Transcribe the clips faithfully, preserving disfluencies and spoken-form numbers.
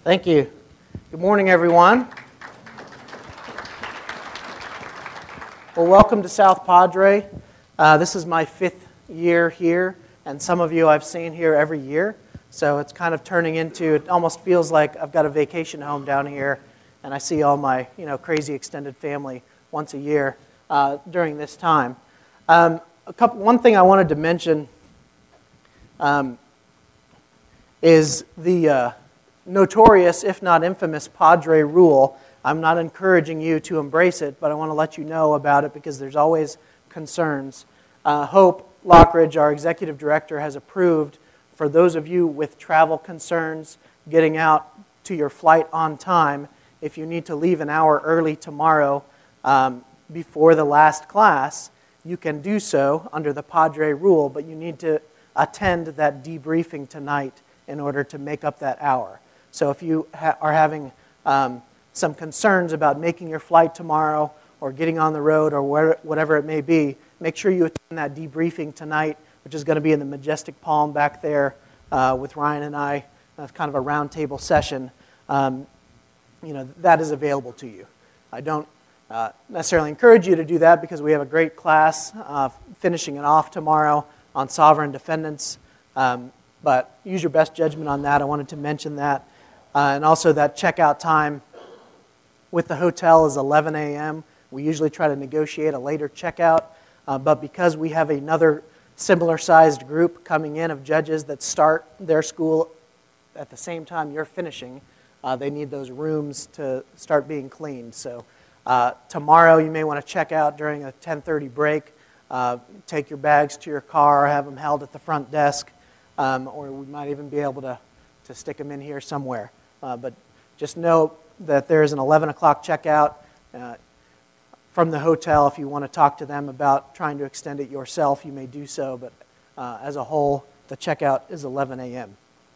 Thank you. Good morning, everyone. Well, welcome to South Padre. Uh, this is my fifth year here, and some of you I've seen here every year. So it's kind of turning into, it almost feels like I've got a vacation home down here, and I see all my, you know, crazy extended family once a year uh, during this time. Um, a couple, one thing I wanted to mention um, is the uh, notorious, if not infamous, Padre rule. I'm not encouraging you to embrace it, but I want to let you know about it because there's always concerns. Uh, Hope Lockridge, our executive director, has approved for those of you with travel concerns, getting out to your flight on time, if you need to leave an hour early tomorrow um, before the last class, you can do so under the Padre rule, but you need to attend that debriefing tonight in order to make up that hour. So if you ha- are having um, some concerns about making your flight tomorrow or getting on the road or where, whatever it may be, make sure you attend that debriefing tonight, which is going to be in the Majestic Palm back there uh, with Ryan and I. That's kind of a roundtable session. Um, you know, that is available to you. I don't uh, necessarily encourage you to do that because we have a great class uh, finishing it off tomorrow on sovereign defendants. Um, but use your best judgment on that. I wanted to mention that. Uh, and also that checkout time with the hotel is eleven a.m. We usually try to negotiate a later checkout, uh, but because we have another similar-sized group coming in of judges that start their school at the same time you're finishing, uh, they need those rooms to start being cleaned. So uh, tomorrow you may want to check out during a ten thirty break, uh, take your bags to your car, have them held at the front desk, um, or we might even be able to, to stick them in here somewhere. Uh, but just know that there's an eleven o'clock checkout uh, from the hotel. If you want to talk to them about trying to extend it yourself, you may do so. But uh, as a whole, the checkout is eleven a.m.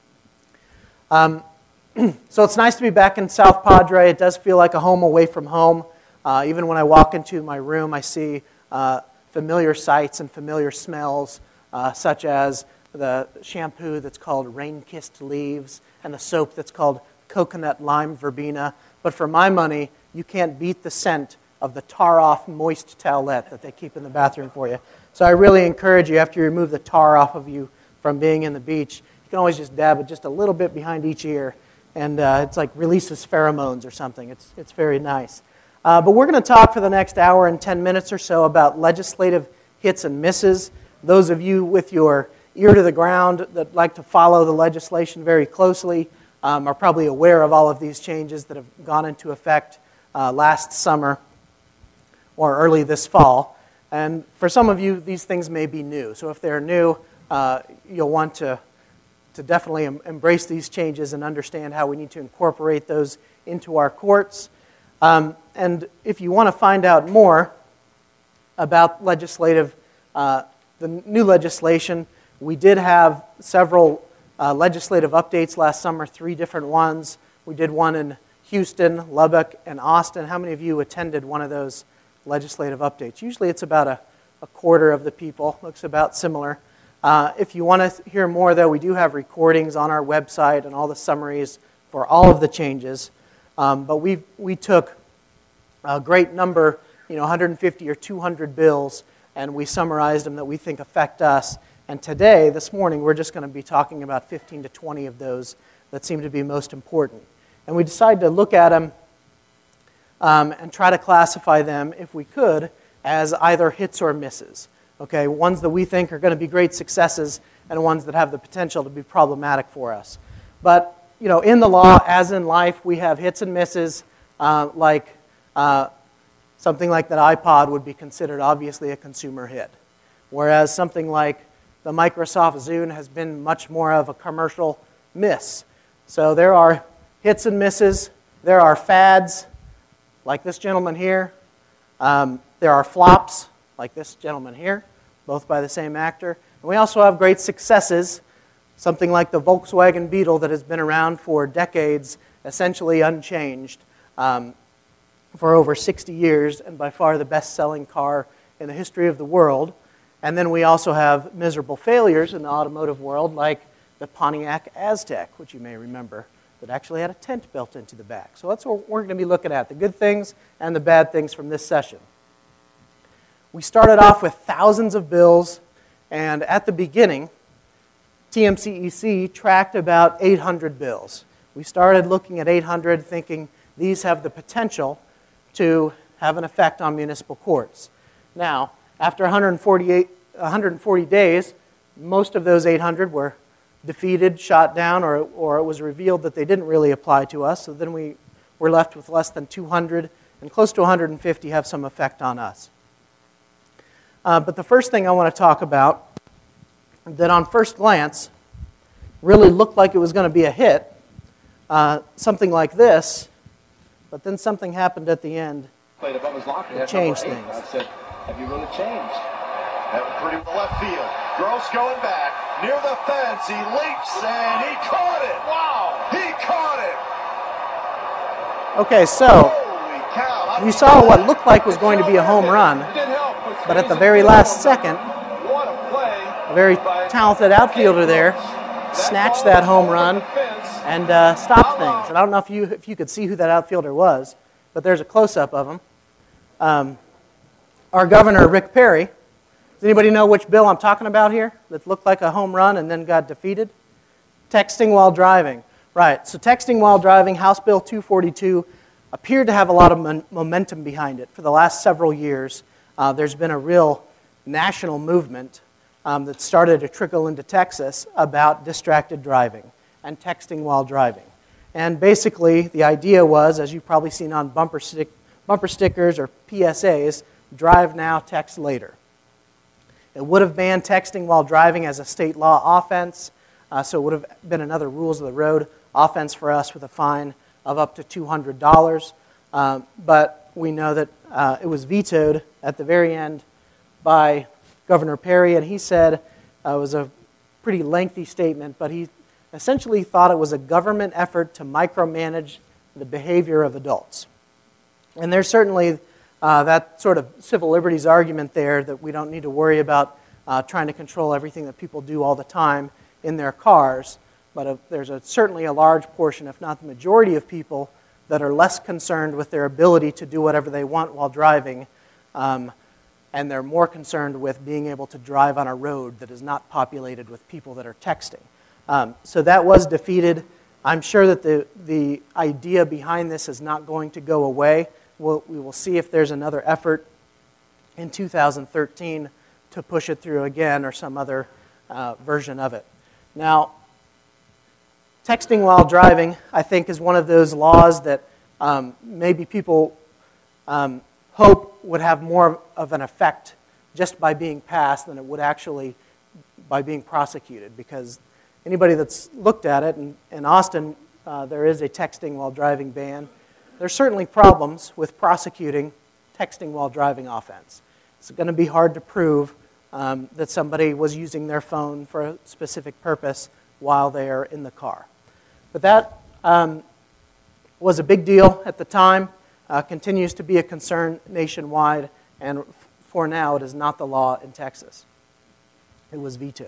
Um, so it's nice to be back in South Padre. It does feel like a home away from home. Uh, even when I walk into my room, I see uh, familiar sights and familiar smells, uh, such as the shampoo that's called Rain-Kissed Leaves and the soap that's called Coconut Lime Verbena. But for my money, you can't beat the scent of the tar-off moist towelette that they keep in the bathroom for you. So I really encourage you, after you remove the tar off of you from being in the beach, you can always just dab it just a little bit behind each ear, and uh, it's like releases pheromones or something. It's, it's very nice. Uh, but we're going to talk for the next hour and ten minutes or so about legislative hits and misses. Those of you with your ear to the ground that like to follow the legislation very closely um, are probably aware of all of these changes that have gone into effect uh, last summer or early this fall. And for some of you, these things may be new. So if they're new, uh, you'll want to, to definitely em- embrace these changes and understand how we need to incorporate those into our courts. Um, and if you want to find out more about legislative, uh, the new legislation, we did have several uh, legislative updates last summer, three different ones. We did one in Houston, Lubbock, and Austin. How many of you attended one of those legislative updates? Usually it's about a, a quarter of the people. Looks about similar. Uh, if you want to hear more, though, we do have recordings on our website and all the summaries for all of the changes. Um, but we we took a great number, you know, one hundred fifty or two hundred bills, and we summarized them that we think affect us. And today, this morning, we're just going to be talking about fifteen to twenty of those that seem to be most important. And we decided to look at them um, and try to classify them, if we could, as either hits or misses. Okay, ones that we think are going to be great successes and ones that have the potential to be problematic for us. But, you know, in the law, as in life, we have hits and misses, uh, like uh, something like that iPod would be considered obviously a consumer hit, whereas something like the Microsoft Zune has been much more of a commercial miss. So there are hits and misses. There are fads, like this gentleman here. Um, there are flops, like this gentleman here, both by the same actor. And we also have great successes, something like the Volkswagen Beetle that has been around for decades, essentially unchanged, um, for over sixty years, and by far the best-selling car in the history of the world. And then we also have miserable failures in the automotive world, like the Pontiac Aztek, which you may remember, that actually had a tent built into the back. So that's what we're going to be looking at, the good things and the bad things from this session. We started off with thousands of bills, and at the beginning, T M C E C tracked about eight hundred bills. We started looking at eight hundred, thinking these have the potential to have an effect on municipal courts. Now, after one hundred forty-eight, one hundred forty days, most of those eight hundred were defeated, shot down, or, or it was revealed that they didn't really apply to us. So then we were left with less than two hundred, and close to one hundred fifty have some effect on us. Uh, but the first thing I want to talk about, that on first glance really looked like it was going to be a hit, uh, something like this, but then something happened at the end that changed things. I said, have you really changed? That was pretty well left field. Gross going back near the fence. He leaps and he caught it. Wow! He caught it. Okay, so you saw what looked like was going to be a home run, but at the very last second, a very talented outfielder there snatched that home run and uh, stopped things. And I don't know if you if you could see who that outfielder was, but there's a close-up of him. Um, our governor, Rick Perry. Does anybody know which bill I'm talking about here that looked like a home run and then got defeated? Texting while driving. Right, so texting while driving, House Bill two forty-two, appeared to have a lot of mon- momentum behind it. For the last several years, uh, there's been a real national movement um, that started to trickle into Texas about distracted driving and texting while driving. And basically, the idea was, as you've probably seen on bumper, stick, bumper stickers or P S As, drive now, text later. It would have banned texting while driving as a state law offense, uh, so it would have been another rules of the road offense for us with a fine of up to two hundred dollars. Um, but we know that uh, it was vetoed at the very end by Governor Perry, and he said uh, it was a pretty lengthy statement, but he essentially thought it was a government effort to micromanage the behavior of adults. And there's certainly uh, that sort of civil liberties argument there that we don't need to worry about uh, trying to control everything that people do all the time in their cars. But a, there's a, certainly a large portion, if not the majority of people, that are less concerned with their ability to do whatever they want while driving, um, and they're more concerned with being able to drive on a road that is not populated with people that are texting. Um, so that was defeated. I'm sure that the, the idea behind this is not going to go away. We'll, we will see if there's another effort in two thousand thirteen to push it through again or some other uh, version of it. Now, texting while driving, I think, is one of those laws that um, maybe people um, hope would have more of an effect just by being passed than it would actually by being prosecuted. Because anybody that's looked at it, in, in Austin, uh, there is a texting while driving ban. There's certainly problems with prosecuting texting while driving offense. It's going to be hard to prove um, that somebody was using their phone for a specific purpose while they are in the car. But that um, was a big deal at the time, uh, continues to be a concern nationwide, and for now it is not the law in Texas. It was vetoed.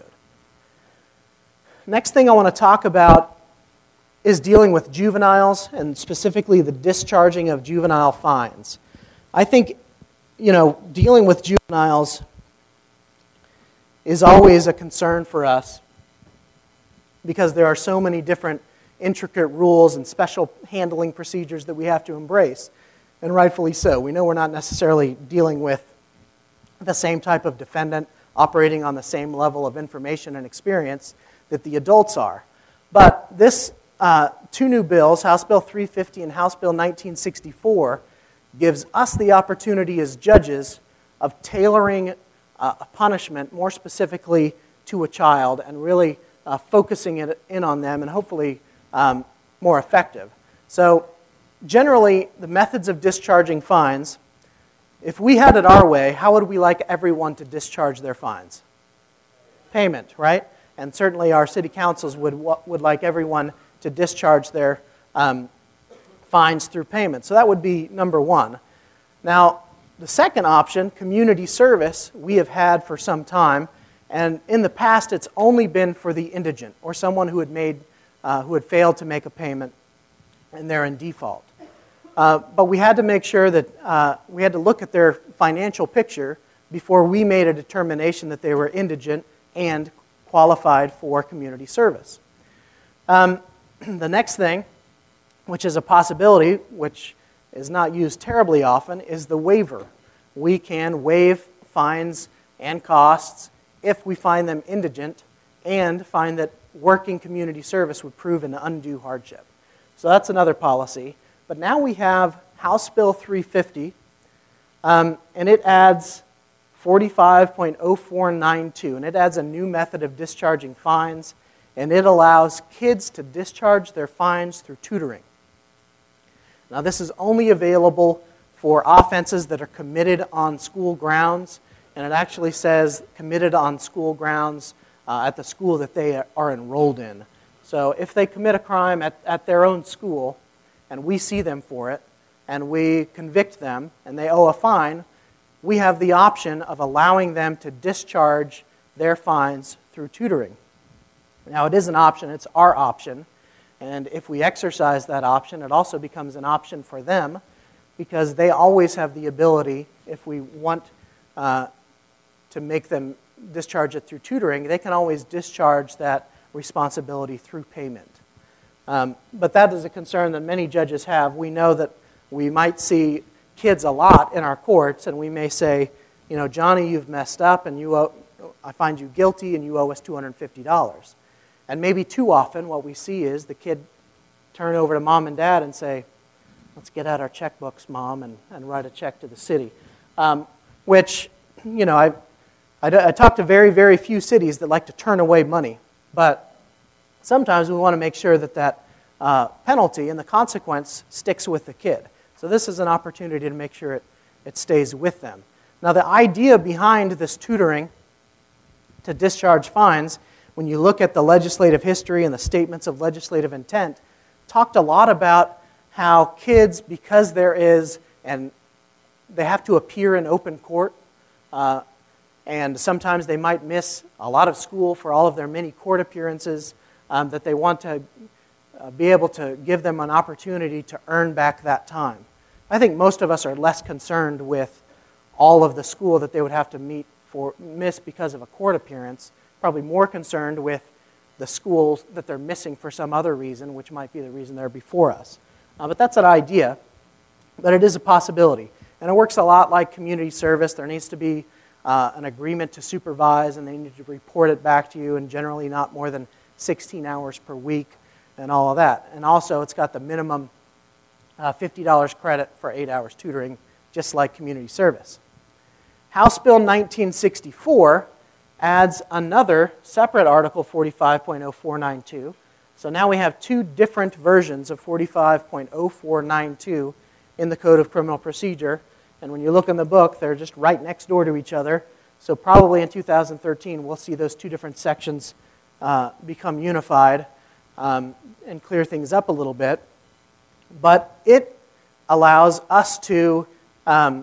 Next thing I want to talk about is dealing with juveniles, and specifically the discharging of juvenile fines. I think, you know, dealing with juveniles is always a concern for us because there are so many different intricate rules and special handling procedures that we have to embrace, and rightfully so. We know we're not necessarily dealing with the same type of defendant operating on the same level of information and experience that the adults are. But this uh, two new bills, House Bill three fifty and House Bill nineteen sixty-four, gives us the opportunity as judges of tailoring uh, a punishment more specifically to a child and really uh, focusing it in on them and hopefully um, more effective. So generally, the methods of discharging fines, if we had it our way, how would we like everyone to discharge their fines? Payment, right? And certainly our city councils would, would like everyone to discharge their um, fines through payment. So that would be number one. Now, the second option, community service, we have had for some time. And in the past, it's only been for the indigent or someone who had made, uh, who had failed to make a payment and they're in default. Uh, but we had to make sure that uh, we had to look at their financial picture before we made a determination that they were indigent and qualified for community service. Um, the next thing, which is a possibility, which is not used terribly often, is the waiver. We can waive fines and costs if we find them indigent and find that working community service would prove an undue hardship. So that's another policy. But now we have House Bill three fifty, um, and it adds forty-five point oh four nine two, and it adds a new method of discharging fines, and it allows kids to discharge their fines through tutoring. Now, this is only available for offenses that are committed on school grounds, and it actually says committed on school grounds uh, at the school that they are enrolled in. So if they commit a crime at, at their own school, and we see them for it, and we convict them, and they owe a fine, we have the option of allowing them to discharge their fines through tutoring. Now, it is an option. It's our option. And if we exercise that option, it also becomes an option for them because they always have the ability, if we want uh, to make them discharge it through tutoring, they can always discharge that responsibility through payment. Um, but that is a concern that many judges have. We know that we might see kids a lot in our courts, and we may say, you know, Johnny, you've messed up, and you owe, I find you guilty, and you owe us two hundred fifty dollars. And maybe too often what we see is the kid turn over to mom and dad and say, let's get out our checkbooks, Mom, and, and write a check to the city. Um, which, you know, I, I, I talk to very, very few cities that like to turn away money. But sometimes we want to make sure that that uh, penalty and the consequence sticks with the kid. So this is an opportunity to make sure it, it stays with them. Now, the idea behind this tutoring to discharge fines, when you look at the legislative history and the statements of legislative intent, talked a lot about how kids, because there is, and they have to appear in open court, uh, and sometimes they might miss a lot of school for all of their many court appearances, um, that they want to uh, be able to give them an opportunity to earn back that time. I think most of us are less concerned with all of the school that they would have to meet for miss because of a court appearance, probably more concerned with the schools that they're missing for some other reason, which might be the reason they're before us. Uh, but that's an idea, but it is a possibility. And it works a lot like community service. There needs to be uh, an agreement to supervise, and they need to report it back to you, and generally not more than sixteen hours per week and all of that. And also, it's got the minimum uh, fifty dollars credit for eight hours tutoring, just like community service. House Bill nineteen sixty-four adds another separate Article forty-five point oh four nine two. So now we have two different versions of forty-five point oh four nine two in the Code of Criminal Procedure. And when you look in the book, they're just right next door to each other. So probably in two thousand thirteen, we'll see those two different sections uh, become unified um, and clear things up a little bit. But it allows us to um,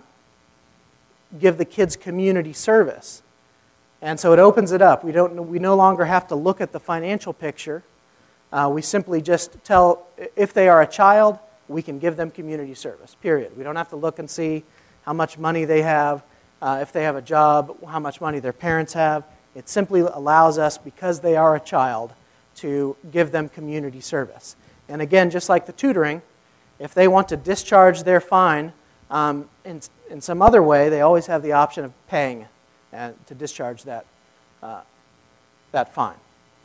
give the kids community service. And so it opens it up. We, don't, we no longer have to look at the financial picture. Uh, we simply just tell, if they are a child, we can give them community service, period. We don't have to look and see how much money they have, uh, if they have a job, how much money their parents have. It simply allows us, because they are a child, to give them community service. And again, just like the tutoring, if they want to discharge their fine um, in, in some other way, they always have the option of paying uh, to discharge that, uh, that fine.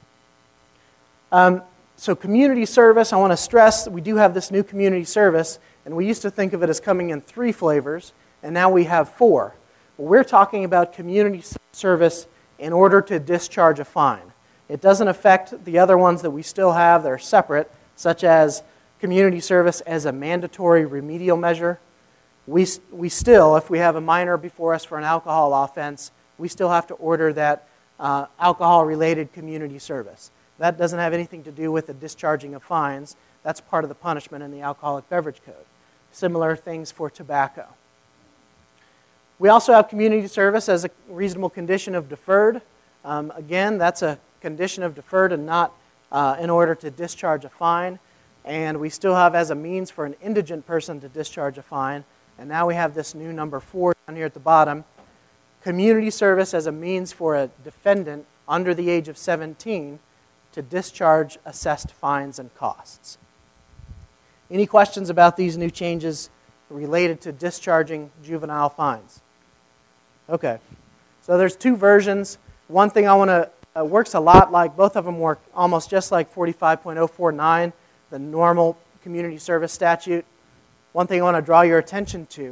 Um, so community service, I want to stress that we do have this new community service, and we used to think of it as coming in three flavors, and now we have four. Well, we're talking about community service in order to discharge a fine. It doesn't affect the other ones that we still have that are separate, such as community service as a mandatory remedial measure. We, we still, if we have a minor before us for an alcohol offense, we still have to order that uh, alcohol-related community service. That doesn't have anything to do with the discharging of fines. That's part of the punishment in the Alcoholic Beverage Code. Similar things for tobacco. We also have community service as a reasonable condition of deferred. Um, again, that's a condition of deferred and not uh, in order to discharge a fine. and we still have as a means for an indigent person to discharge a fine, and now we have this new number four down here at the bottom, community service as a means for a defendant under the age of seventeen to discharge assessed fines and costs. Any questions about these new changes related to discharging juvenile fines? Okay, so there's two versions. One thing I want to, uh, works a lot like, both of them work almost just like forty-five point oh four nine, the normal community service statute. One thing I want to draw your attention to,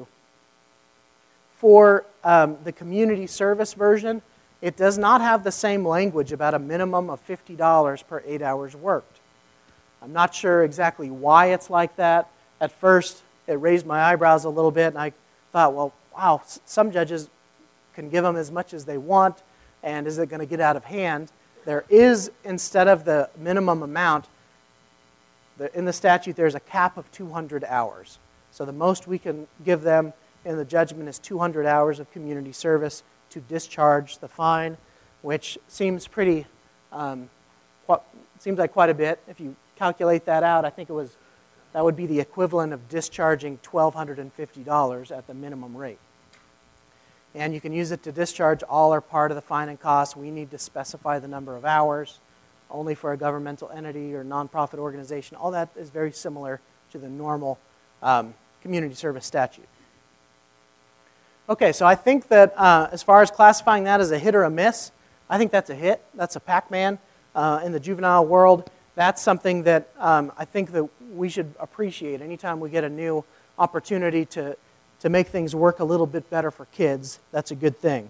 for um, the community service version, it does not have the same language about a minimum of fifty dollars per eight hours worked. I'm not sure exactly why it's like that. At first, it raised my eyebrows a little bit, and I thought, well, wow, some judges can give them as much as they want, and is it going to get out of hand? There is, instead of the minimum amount, in the statute there's a cap of two hundred hours. So the most we can give them in the judgment is two hundred hours of community service to discharge the fine, which seems pretty, um, what, seems like quite a bit. If you calculate that out, I think it was, that would be the equivalent of discharging one thousand two hundred fifty dollars at the minimum rate. And you can use it to discharge all or part of the fine and costs. We need to specify the number of hours, only for a governmental entity or nonprofit organization. All that is very similar to the normal um, community service statute. Okay, so I think that uh, as far as classifying that as a hit or a miss, I think that's a hit. That's a Pac-Man uh, in the juvenile world. That's something that um, I think that we should appreciate. Anytime we get a new opportunity to, to make things work a little bit better for kids, that's a good thing.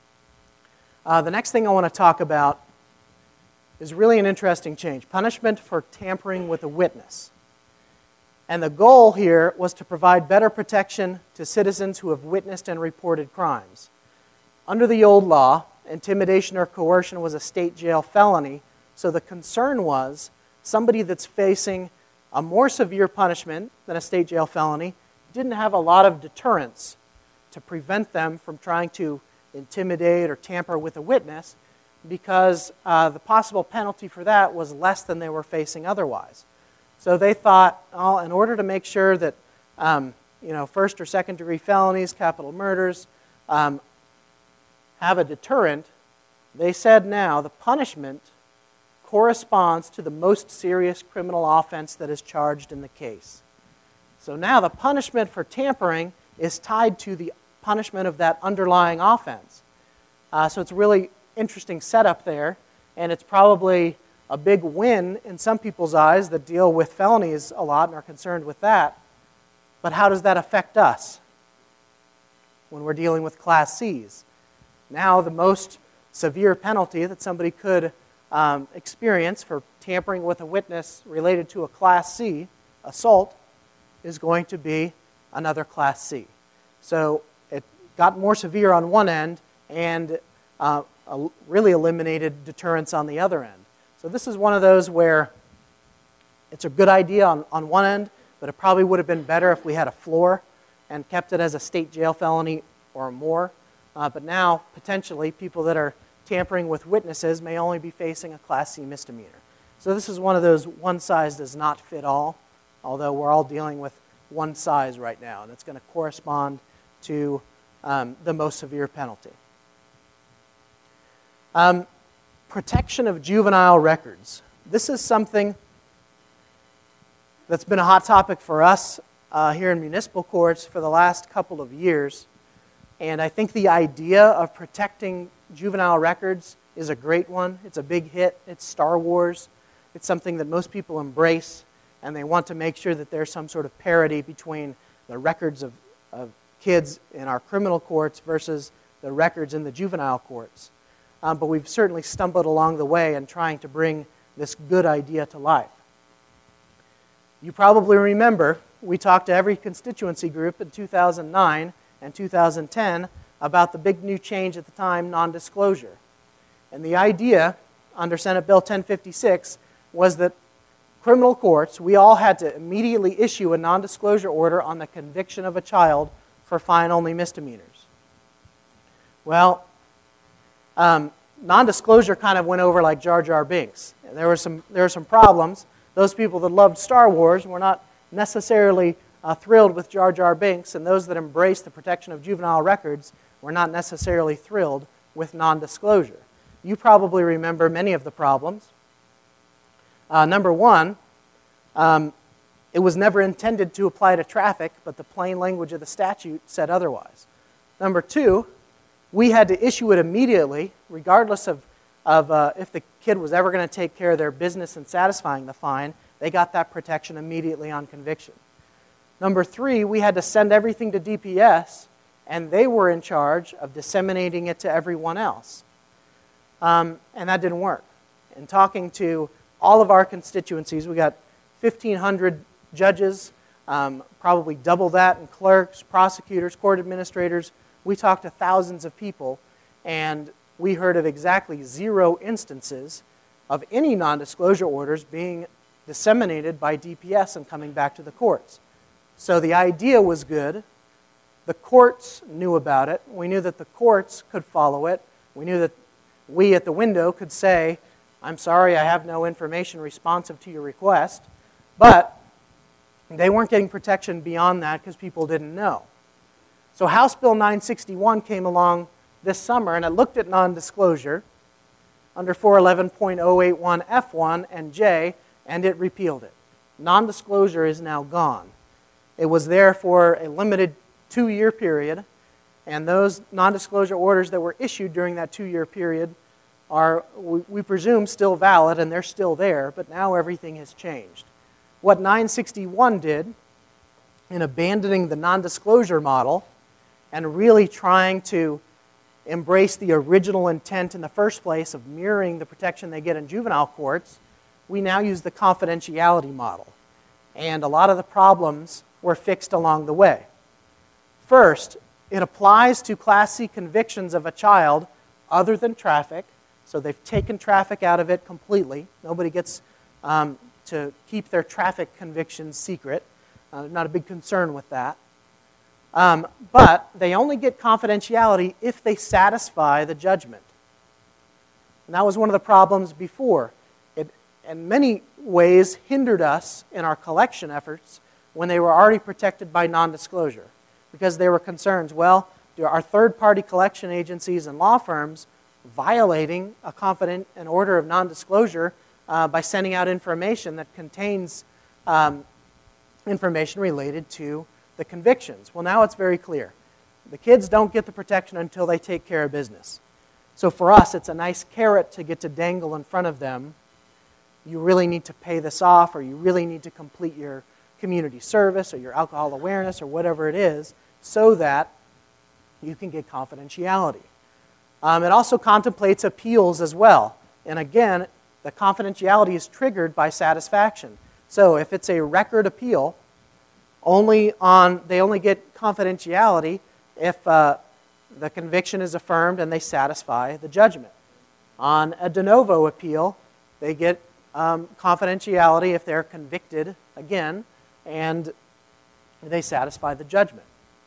Uh, the next thing I want to talk about is really an interesting change. Punishment for tampering with a witness. And the goal here was to provide better protection to citizens who have witnessed and reported crimes. Under the old law, intimidation or coercion was a state jail felony, so the concern was somebody that's facing a more severe punishment than a state jail felony didn't have a lot of deterrence to prevent them from trying to intimidate or tamper with a witness, because uh, the possible penalty for that was less than they were facing otherwise. So they thought, oh, in order to make sure that um, you know, first or second degree felonies, capital murders, um, have a deterrent, they said now the punishment corresponds to the most serious criminal offense that is charged in the case. So now the punishment for tampering is tied to the punishment of that underlying offense. Uh, so it's a really interesting setup there, and it's probably a big win in some people's eyes that deal with felonies a lot and are concerned with that. But how does that affect us when we're dealing with Class C's? Now the most severe penalty that somebody could um, experience for tampering with a witness related to a Class C assault is going to be another Class C. So it got more severe on one end and uh, really eliminated deterrence on the other end. So this is one of those where it's a good idea on, on one end, but it probably would have been better if we had a floor and kept it as a state jail felony or more. Uh, but now, potentially, people that are tampering with witnesses may only be facing a Class C misdemeanor. So this is one of those one size does not fit all, although we're all dealing with one size right now, and it's going to correspond to um, the most severe penalty. Um, protection of juvenile records. This is something that's been a hot topic for us uh, here in municipal courts for the last couple of years. And I think the idea of protecting juvenile records is a great one. It's a big hit. It's Star Wars. It's something that most people embrace, and they want to make sure that there's some sort of parity between the records of, of kids in our criminal courts versus the records in the juvenile courts. Um, but we've certainly stumbled along the way in trying to bring this good idea to life. You probably remember we talked to every constituency group in two thousand nine and two thousand ten about the big new change at the time, non-disclosure. And the idea under Senate Bill ten fifty-six was that criminal courts, we all had to immediately issue a non-disclosure order on the conviction of a child for fine-only misdemeanors. Well, um, non-disclosure kind of went over like Jar Jar Binks. There were some, there were some problems. those people that loved Star Wars were not necessarily uh, thrilled with Jar Jar Binks, and those that embraced the protection of juvenile records were not necessarily thrilled with non-disclosure. You probably remember many of the problems. Uh, number one, um, it was never intended to apply to traffic, but the plain language of the statute said otherwise. Number two, we had to issue it immediately, regardless of, of uh, if the kid was ever going to take care of their business in satisfying the fine. They got that protection immediately on conviction. Number three, we had to send everything to D P S, and they were in charge of disseminating it to everyone else. Um, and that didn't work. In talking to all of our constituencies, we got fifteen hundred judges, um, probably double that in clerks, prosecutors, court administrators. We talked to thousands of people, and we heard of exactly zero instances of any non-disclosure orders being disseminated by D P S and coming back to the courts. So the idea was good. The courts knew about it. We knew that the courts could follow it. We knew that we at the window could say, I'm sorry, I have no information responsive to your request. But they weren't getting protection beyond that because people didn't know. So House Bill nine sixty-one came along this summer, and it looked at non-disclosure under four eleven point oh eight one F one and J, and it repealed it. Non-disclosure is now gone. It was there for a limited two-year period, and those non-disclosure orders that were issued during that two-year period are, we, we presume, still valid, and they're still there, but now everything has changed. What nine sixty-one did, in abandoning the non-disclosure model and really trying to embrace the original intent in the first place of mirroring the protection they get in juvenile courts, we now use the confidentiality model. And a lot of the problems were fixed along the way. First, it applies to Class C convictions of a child other than traffic. So they've taken traffic out of it completely. Nobody gets um, to keep their traffic convictions secret. Uh, not a big concern with that. Um, but they only get confidentiality if they satisfy the judgment. And that was one of the problems before. It, in many ways, hindered us in our collection efforts when they were already protected by non-disclosure. Because there were concerns, well, are third-party collection agencies and law firms violating a confident an order of non-disclosure uh, by sending out information that contains um, information related to the convictions? Well, now it's very clear. The kids don't get the protection until they take care of business. So for us, it's a nice carrot to get to dangle in front of them. You really need to pay this off, or you really need to complete your community service or your alcohol awareness or whatever it is, so that you can get confidentiality. Um, it also contemplates appeals as well. And again, the confidentiality is triggered by satisfaction. So if it's a record appeal, only on they only get confidentiality if uh, the conviction is affirmed and they satisfy the judgment. On a de novo appeal, they get um, confidentiality if they're convicted again and they satisfy the judgment.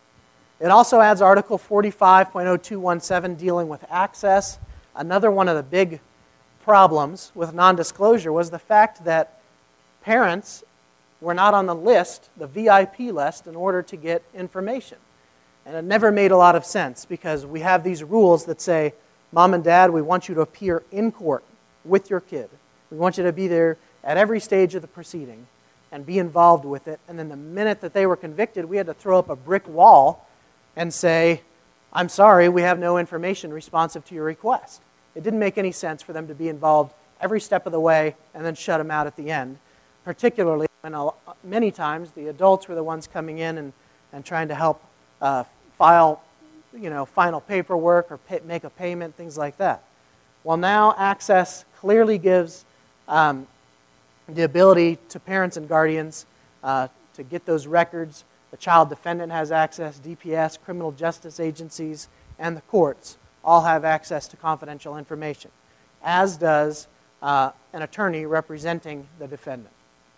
It also adds Article forty-five point oh two one seven dealing with access. Another one of the big problems with non-disclosure was the fact that parents were not on the list, the V I P list, in order to get information. And it never made a lot of sense because we have these rules that say, Mom and Dad, we want you to appear in court with your kid. We want you to be there at every stage of the proceeding and be involved with it. And then the minute that they were convicted, we had to throw up a brick wall and say, I'm sorry, we have no information responsive to your request. It didn't make any sense for them to be involved every step of the way and then shut them out at the end, particularly when many times the adults were the ones coming in and, and trying to help uh, file you know, final paperwork or pay, make a payment, things like that. Well, now Access clearly gives um, the ability to parents and guardians uh, to get those records. The child defendant has access, D P S, criminal justice agencies, and the courts all have access to confidential information, as does uh, an attorney representing the defendant.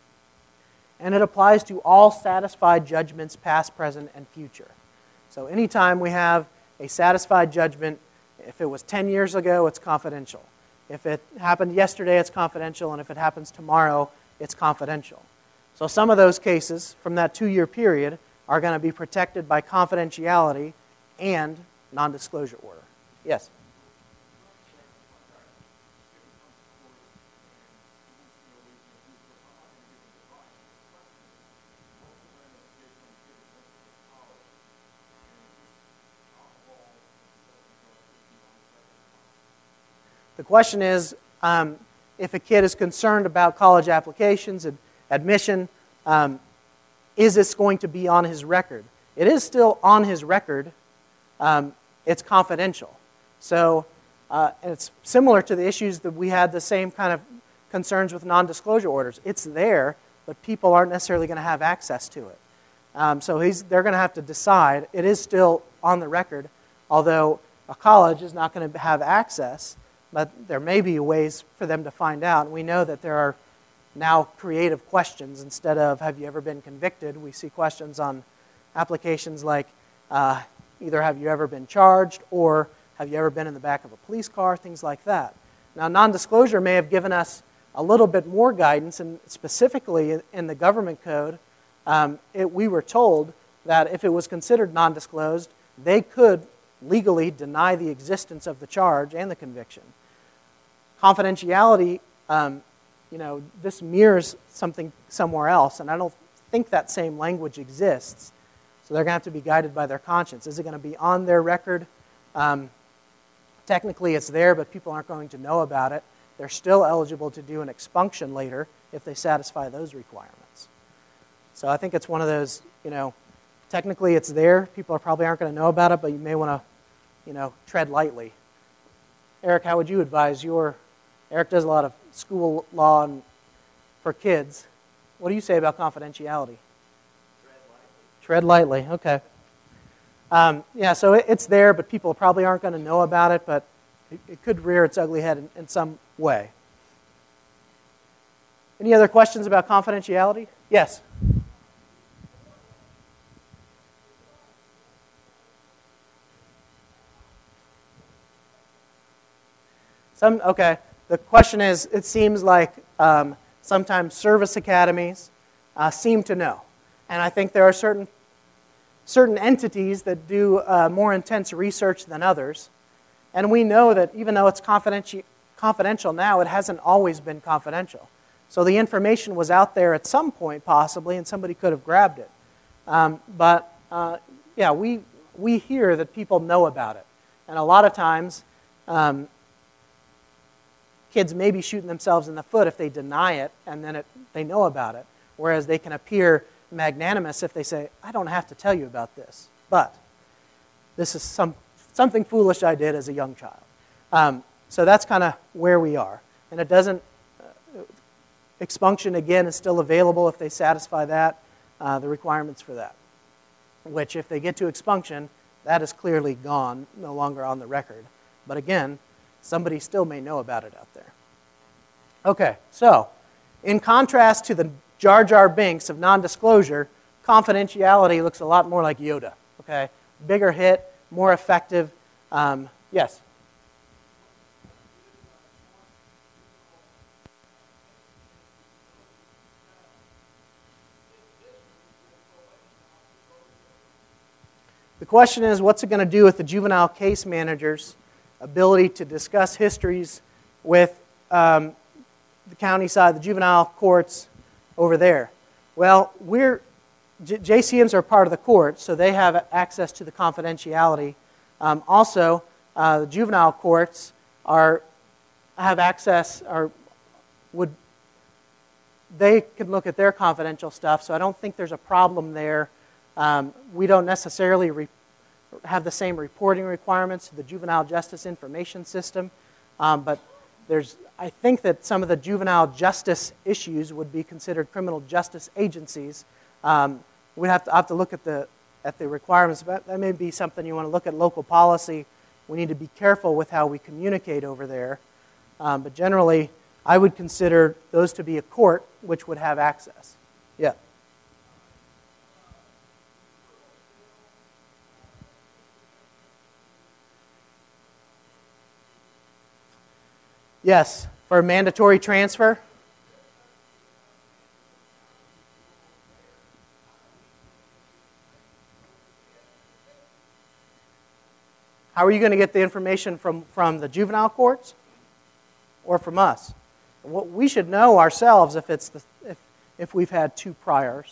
And it applies to all satisfied judgments, past, present, and future. So anytime we have a satisfied judgment, if it was ten years ago, it's confidential. If it happened yesterday, it's confidential, and if it happens tomorrow, it's confidential. So some of those cases from that two-year period are going to be protected by confidentiality and non-disclosure order. Yes? The question is, um, if a kid is concerned about college applications and admission, um, is this going to be on his record? It is still on his record. Um, it's confidential. So uh, and it's similar to the issues that we had the same kind of concerns with non-disclosure orders. It's there, but people aren't necessarily going to have access to it. Um, so he's, they're going to have to decide. It is still on the record, although a college is not going to have access, but there may be ways for them to find out. And we know that there are now creative questions. Instead of, have you ever been convicted, we see questions on applications like, uh, either have you ever been charged or have you ever been in the back of a police car, things like that. Now, non-disclosure may have given us a little bit more guidance, and specifically in the government code, um, it, we were told that if it was considered non-disclosed, they could legally deny the existence of the charge and the conviction. Confidentiality, um, you know, this mirrors something somewhere else, and I don't think that same language exists. So they're going to have to be guided by their conscience. Is it going to be on their record? Um, technically it's there, but people aren't going to know about it. They're still eligible to do an expunction later if they satisfy those requirements. So I think it's one of those, you know, technically it's there. People are probably aren't going to know about it, but you may want to, you know, tread lightly. Eric, how would you advise your, Eric does a lot of school law and for kids. What do you say about confidentiality? Tread lightly, okay. Um, yeah, so it, it's there, but people probably aren't going to know about it, but it, it could rear its ugly head in, in some way. Any other questions about confidentiality? Yes? Some, okay, the question is, it seems like um, sometimes service academies uh, seem to know. And I think there are certain certain entities that do uh, more intense research than others. And we know that even though it's confidential, confidential now, it hasn't always been confidential. So the information was out there at some point, possibly, and somebody could have grabbed it. Um, but, uh, yeah, we, we hear that people know about it. And a lot of times, um, kids may be shooting themselves in the foot if they deny it, and then it, they know about it. Whereas they can appear magnanimous if they say, I don't have to tell you about this, but this is some, something foolish I did as a young child. Um, so that's kind of where we are. And it doesn't, uh, expunction again is still available if they satisfy that, uh, the requirements for that. Which if they get to expunction, that is clearly gone, no longer on the record. But again, somebody still may know about it out there. Okay, so in contrast to the Jar Jar Binks of non-disclosure, confidentiality looks a lot more like Yoda. Okay, bigger hit, more effective. Um, yes. The question is, what's it going to do with the juvenile case manager's ability to discuss histories with um, the county side, the juvenile courts over there? Well, we're, J C Ms are part of the court, so they have access to the confidentiality. Um, also, uh, the juvenile courts are, have access, or would, they can look at their confidential stuff, so I don't think there's a problem there. Um, we don't necessarily re have the same reporting requirements to the Juvenile Justice Information System, um, but there's, I think that some of the juvenile justice issues would be considered criminal justice agencies. Um, we'd have to, have to look at the, at the requirements, but that may be something you want to look at local policy. We need to be careful with how we communicate over there. Um, but generally, I would consider those to be a court which would have access. Yeah. Yes, for mandatory transfer. How are you going to get the information from, from the juvenile courts or from us? What we should know ourselves if, it's the, if, if we've had two priors.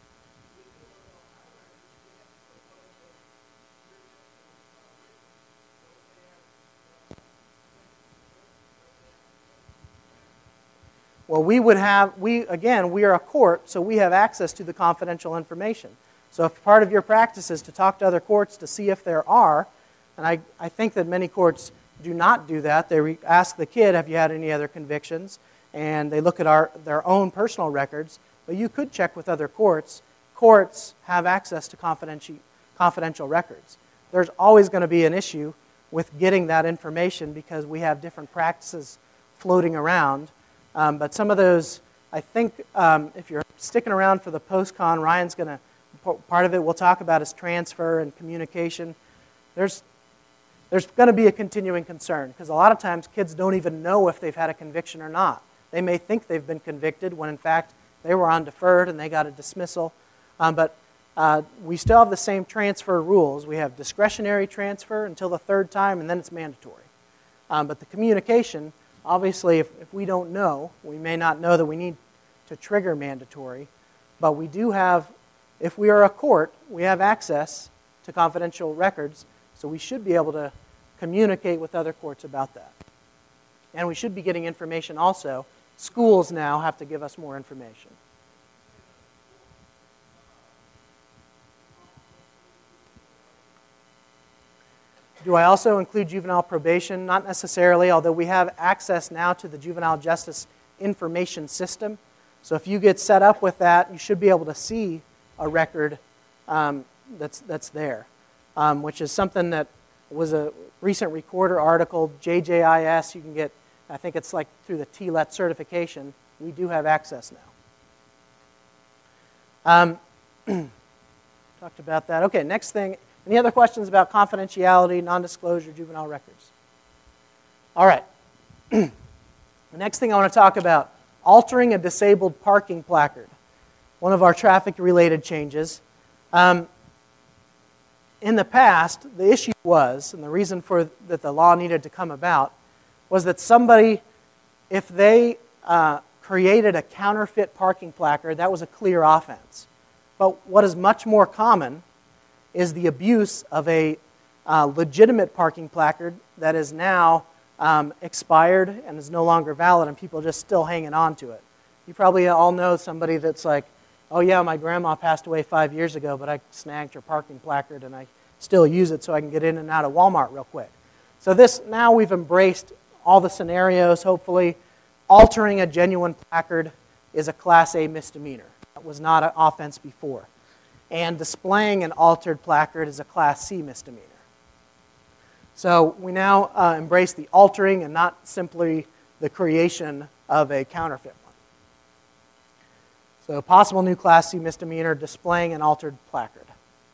Well, we would have, we again, we are a court, so we have access to the confidential information. So if part of your practice is to talk to other courts to see if there are, and I, I think that many courts do not do that. They re- ask the kid, have you had any other convictions? And they look at our, their own personal records. But you could check with other courts. Courts have access to confidential, confidential records. There's always going to be an issue with getting that information because we have different practices floating around. Um, but some of those, I think, um, if you're sticking around for the post-con, Ryan's going to, part of it we'll talk about is transfer and communication. There's There's going to be a continuing concern because a lot of times kids don't even know if they've had a conviction or not. They may think they've been convicted when in fact they were on deferred and they got a dismissal. Um, but uh, we still have the same transfer rules. We have discretionary transfer until the third time and then it's mandatory. Um, but the communication, obviously if, if we don't know, we may not know that we need to trigger mandatory. But we do have, if we are a court, we have access to confidential records. So we should be able to communicate with other courts about that. And we should be getting information also. Schools now have to give us more information. Do I also include juvenile probation? Not necessarily, although we have access now to the Juvenile Justice Information System. So if you get set up with that, you should be able to see a record um, that's, that's there. Um, which is something that was a recent recorder article, J J I S. You can get, I think it's like through the T L E T certification. We do have access now. Um, talked about that. Okay, next thing. Any other questions about confidentiality, non-disclosure, juvenile records? All right. The next thing I want to talk about, altering a disabled parking placard. One of our traffic-related changes. Um, In the past, the issue was, and the reason for that the law needed to come about, was that somebody, if they uh, created a counterfeit parking placard, that was a clear offense. But what is much more common is the abuse of a uh, legitimate parking placard that is now um, expired and is no longer valid, and people are just still hanging on to it. You probably all know somebody that's like, oh yeah, my grandma passed away five years ago, but I snagged her parking placard and I still use it so I can get in and out of Walmart real quick. So this, now we've embraced all the scenarios, hopefully. Altering a genuine placard is a Class A misdemeanor. That was not an offense before. And displaying an altered placard is a Class C misdemeanor. So we now uh, embrace the altering and not simply the creation of a counterfeit one. So possible new Class C misdemeanor, displaying an altered placard.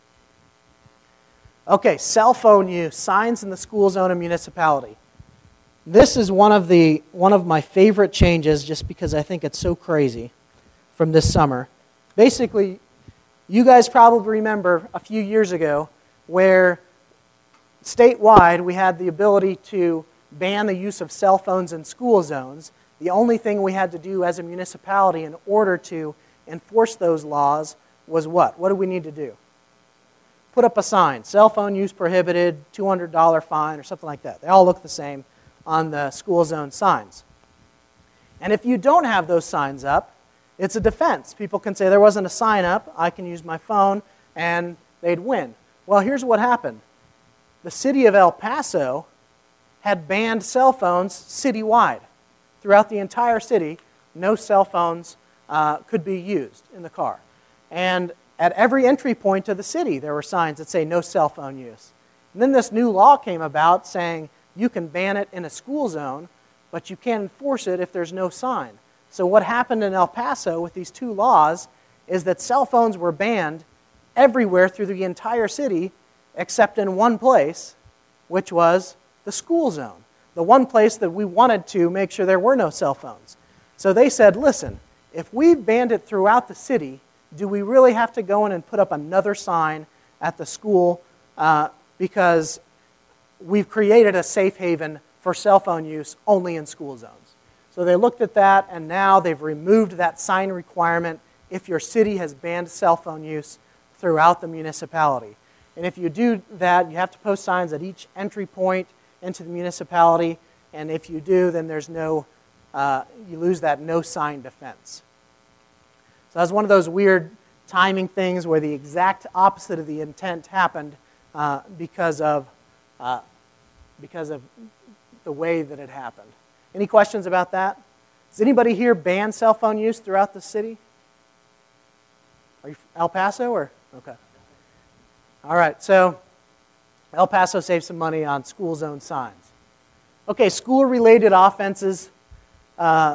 Okay, cell phone use, signs in the school zone and municipality. This is one of the one of my favorite changes just because I think it's so crazy from this summer. Basically, you guys probably remember a few years ago where statewide we had the ability to ban the use of cell phones in school zones. The only thing we had to do as a municipality in order to enforce those laws was what? What do we need to do? Put up a sign, cell phone use prohibited, two hundred dollar fine, or something like that. They all look the same on the school zone signs. And if you don't have those signs up, it's a defense. People can say, there wasn't a sign up, I can use my phone, and they'd win. Well, here's what happened. The city of El Paso had banned cell phones citywide. Throughout the entire city, no cell phones uh, could be used in the car. And at every entry point to the city, there were signs that say no cell phone use. And then this new law came about saying you can ban it in a school zone, but you can't enforce it if there's no sign. So what happened in El Paso with these two laws is that cell phones were banned everywhere through the entire city except in one place, which was the school zone. The one place that we wanted to make sure there were no cell phones. So they said, listen, if we've banned it throughout the city, do we really have to go in and put up another sign at the school? Uh, because we've created a safe haven for cell phone use only in school zones. So they looked at that, and now they've removed that sign requirement if your city has banned cell phone use throughout the municipality. And if you do that, you have to post signs at each entry point into the municipality, and if you do, then there's no, uh, you lose that no sign defense. So that's one of those weird timing things where the exact opposite of the intent happened uh, because of uh, because of the way that it happened. Any questions about that? Does anybody here ban cell phone use throughout the city? Are you El Paso or? Okay. All right, so El Paso saved some money on school zone signs. Okay, school-related offenses, uh,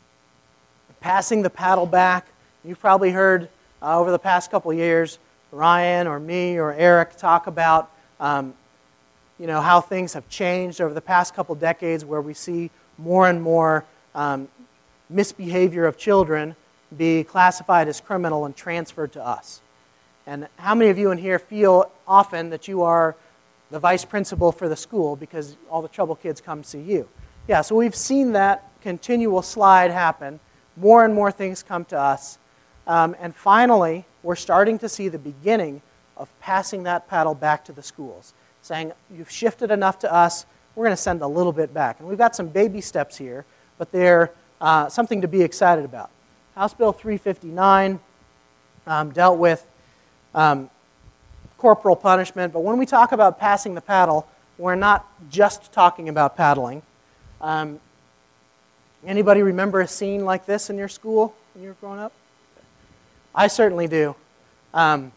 passing the paddle back. You've probably heard uh, over the past couple years, Ryan or me or Eric talk about um, you know, how things have changed over the past couple decades where we see more and more um, misbehavior of children be classified as criminal and transferred to us. And how many of you in here feel often that you are the vice principal for the school because all the trouble kids come see you? Yeah, so we've seen that continual slide happen. More and more things come to us. Um, and finally, we're starting to see the beginning of passing that paddle back to the schools, saying, you've shifted enough to us, we're going to send a little bit back. And we've got some baby steps here, but they're uh, something to be excited about. House Bill three fifty-nine um, dealt with um, corporal punishment, but when we talk about passing the paddle, we're not just talking about paddling. Um, anybody remember a scene like this in your school when you were growing up? I certainly do. Um,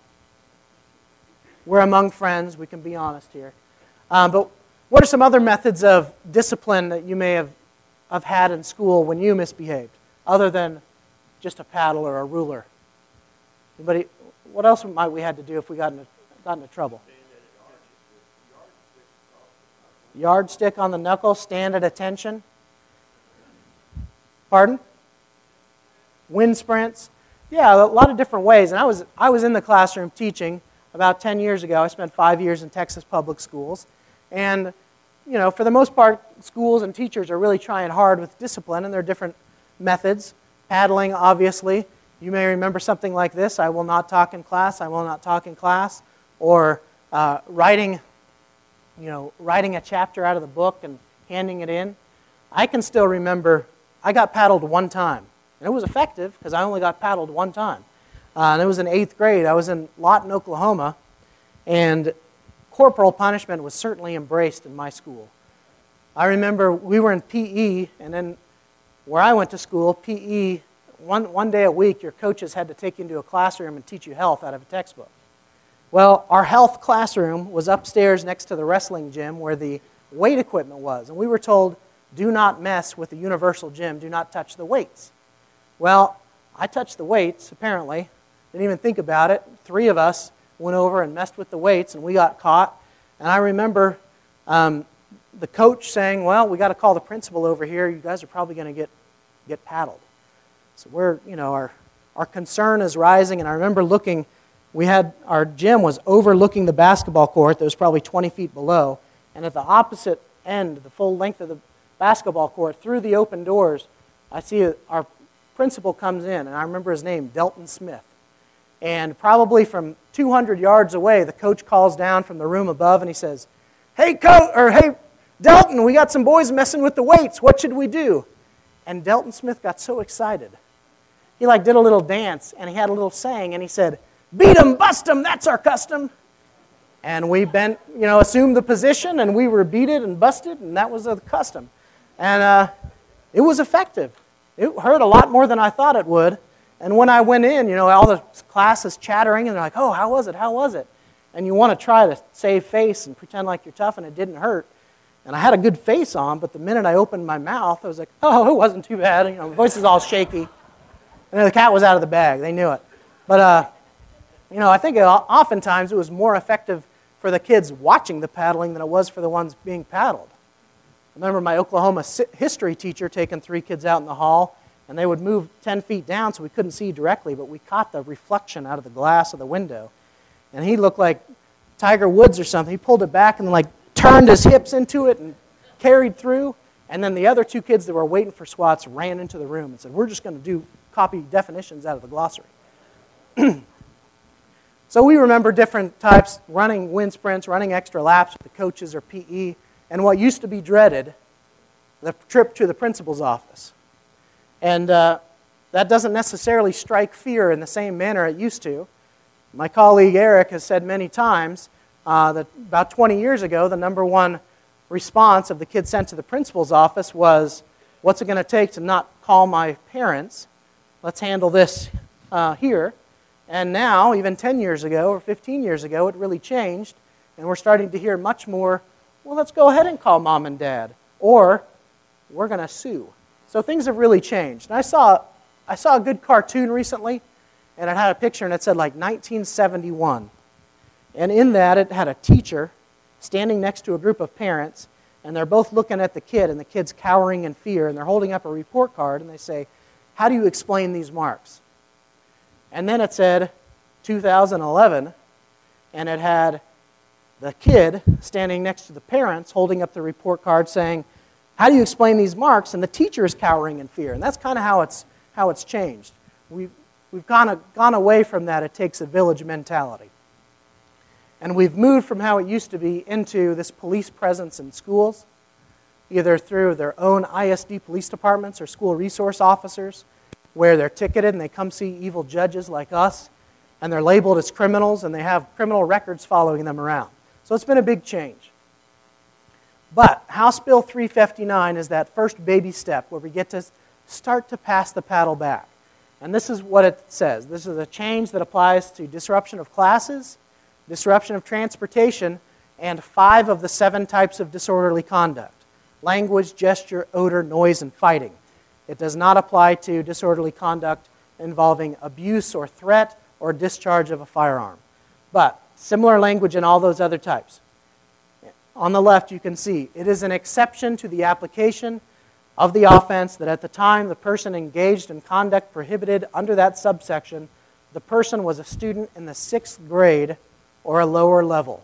we're among friends, we can be honest here. Um, but what are some other methods of discipline that you may have, have had in school when you misbehaved, other than just a paddle or a ruler? Anybody, what else might we had to do if we got into, got into trouble? Yardstick on the knuckle, stand at attention. Pardon? Wind sprints. Yeah, a lot of different ways. And I was, I was in the classroom teaching about ten years ago. I spent five years in Texas public schools. And, you know, for the most part, schools and teachers are really trying hard with discipline, and there are different methods. Paddling, obviously. You may remember something like this: I will not talk in class, I will not talk in class. Or uh, writing, you know, writing a chapter out of the book and handing it in. I can still remember I got paddled one time. And it was effective because I only got paddled one time. Uh, and it was in eighth grade. I was in Lawton, Oklahoma. And corporal punishment was certainly embraced in my school. I remember we were in P E, and then where I went to school, P E, one, one day a week, your coaches had to take you into a classroom and teach you health out of a textbook. Well, our health classroom was upstairs next to the wrestling gym where the weight equipment was. And we were told, do not mess with the universal gym, do not touch the weights. Well, I touched the weights, apparently. Didn't even think about it. Three of us went over and messed with the weights, and we got caught. And I remember um, the coach saying, well, we got to call the principal over here. You guys are probably going to get get paddled. So we're, you know, our, our concern is rising. And I remember looking, we had, our gym was overlooking the basketball court that was probably twenty feet below. And at the opposite end, the full length of the basketball court, through the open doors, I see our principal comes in, and I remember his name, Delton Smith. And probably from two hundred yards away, the coach calls down from the room above, and he says, hey, coach, or hey, Delton, we got some boys messing with the weights. What should we do? And Delton Smith got so excited. He like did a little dance, and he had a little saying, and he said, beat 'em, bust 'em, that's our custom. And we bent, you know, assumed the position, and we were beated and busted, and that was the custom. And uh, it was effective. It hurt a lot more than I thought it would. And when I went in, you know, all the class is chattering, and they're like, oh, how was it, how was it? And you want to try to save face and pretend like you're tough, and it didn't hurt. And I had a good face on, but the minute I opened my mouth, I was like, oh, it wasn't too bad. You know, my voice is all shaky. And then the cat was out of the bag. They knew it. But, uh, you know, I think it, oftentimes it was more effective for the kids watching the paddling than it was for the ones being paddled. I remember my Oklahoma history teacher taking three kids out in the hall, and they would move ten feet down so we couldn't see directly, but we caught the reflection out of the glass of the window. And he looked like Tiger Woods or something. He pulled it back and like turned his hips into it and carried through. And then the other two kids that were waiting for SWATs ran into the room and said, we're just going to do copy definitions out of the glossary. So we remember different types, running wind sprints, running extra laps with the coaches or P E, and what used to be dreaded, the trip to the principal's office. And uh, that doesn't necessarily strike fear in the same manner it used to. My colleague Eric has said many times uh, that about twenty years ago, the number one response of the kids sent to the principal's office was, what's it going to take to not call my parents? Let's handle this uh, here. And now, even ten years ago or fifteen years ago, it really changed, and we're starting to hear much more, well, let's go ahead and call mom and dad, or we're going to sue. So things have really changed. And I saw, I saw a good cartoon recently, and it had a picture, and it said like nineteen seventy-one. And in that, it had a teacher standing next to a group of parents, and they're both looking at the kid, and the kid's cowering in fear, and they're holding up a report card, and they say, how do you explain these marks? And then it said two thousand eleven, and it had the kid standing next to the parents holding up the report card saying, how do you explain these marks? And the teacher is cowering in fear. And that's kind of how it's, how it's changed. We've, we've kind of gone away from that it takes a village mentality. And we've moved from how it used to be into this police presence in schools, either through their own I S D police departments or school resource officers, where they're ticketed and they come see evil judges like us, and they're labeled as criminals, and they have criminal records following them around. So it's been a big change. But House Bill three fifty-nine is that first baby step where we get to start to pass the paddle back. And this is what it says. This is a change that applies to disruption of classes, disruption of transportation, and five of the seven types of disorderly conduct: language, gesture, odor, noise, and fighting. It does not apply to disorderly conduct involving abuse or threat or discharge of a firearm. But similar language in all those other types. On the left, you can see it is an exception to the application of the offense that at the time the person engaged in conduct prohibited under that subsection, the person was a student in the sixth grade or a lower level.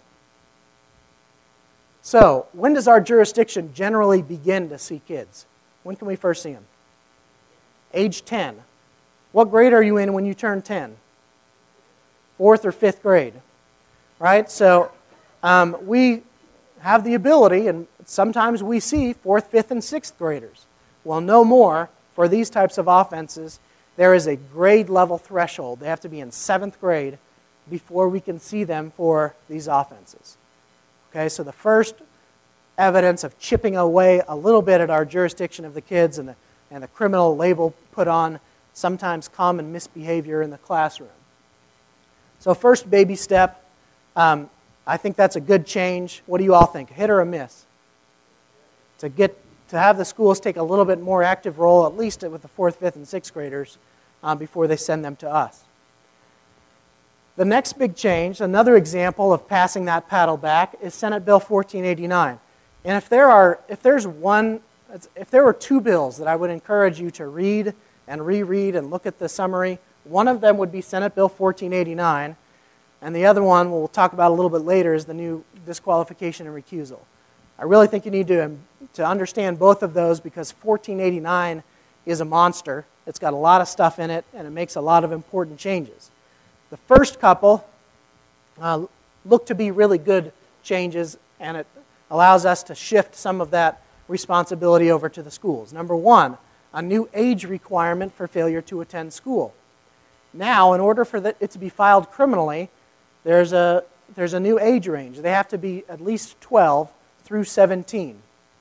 So, when does our jurisdiction generally begin to see kids? When can we first see them? Age ten. What grade are you in when you turn ten? Fourth or fifth grade, right? So um, we have the ability, and sometimes we see fourth, fifth, and sixth graders. Well, no more for these types of offenses. There is a grade level threshold. They have to be in seventh grade before we can see them for these offenses. Okay, so the first evidence of chipping away a little bit at our jurisdiction of the kids and the and the criminal label put on sometimes common misbehavior in the classroom. So first baby step, um, I think that's a good change. What do you all think? A hit or a miss? To get to have the schools take a little bit more active role, at least with the fourth, fifth, and sixth graders, um, before they send them to us. The next big change, another example of passing that paddle back, is Senate Bill fourteen eighty-nine. And if there are, if there's one If there were two bills that I would encourage you to read and reread and look at the summary, one of them would be Senate Bill fourteen eighty-nine, and the other one we'll talk about a little bit later is the new disqualification and recusal. I really think you need to, to understand both of those because fourteen eighty-nine is a monster. It's got a lot of stuff in it, and it makes a lot of important changes. The first couple uh, look to be really good changes, and it allows us to shift some of that responsibility over to the schools. Number one, a new age requirement for failure to attend school. Now, in order for it to be filed criminally, there's a, there's a new age range. They have to be at least twelve through seventeen.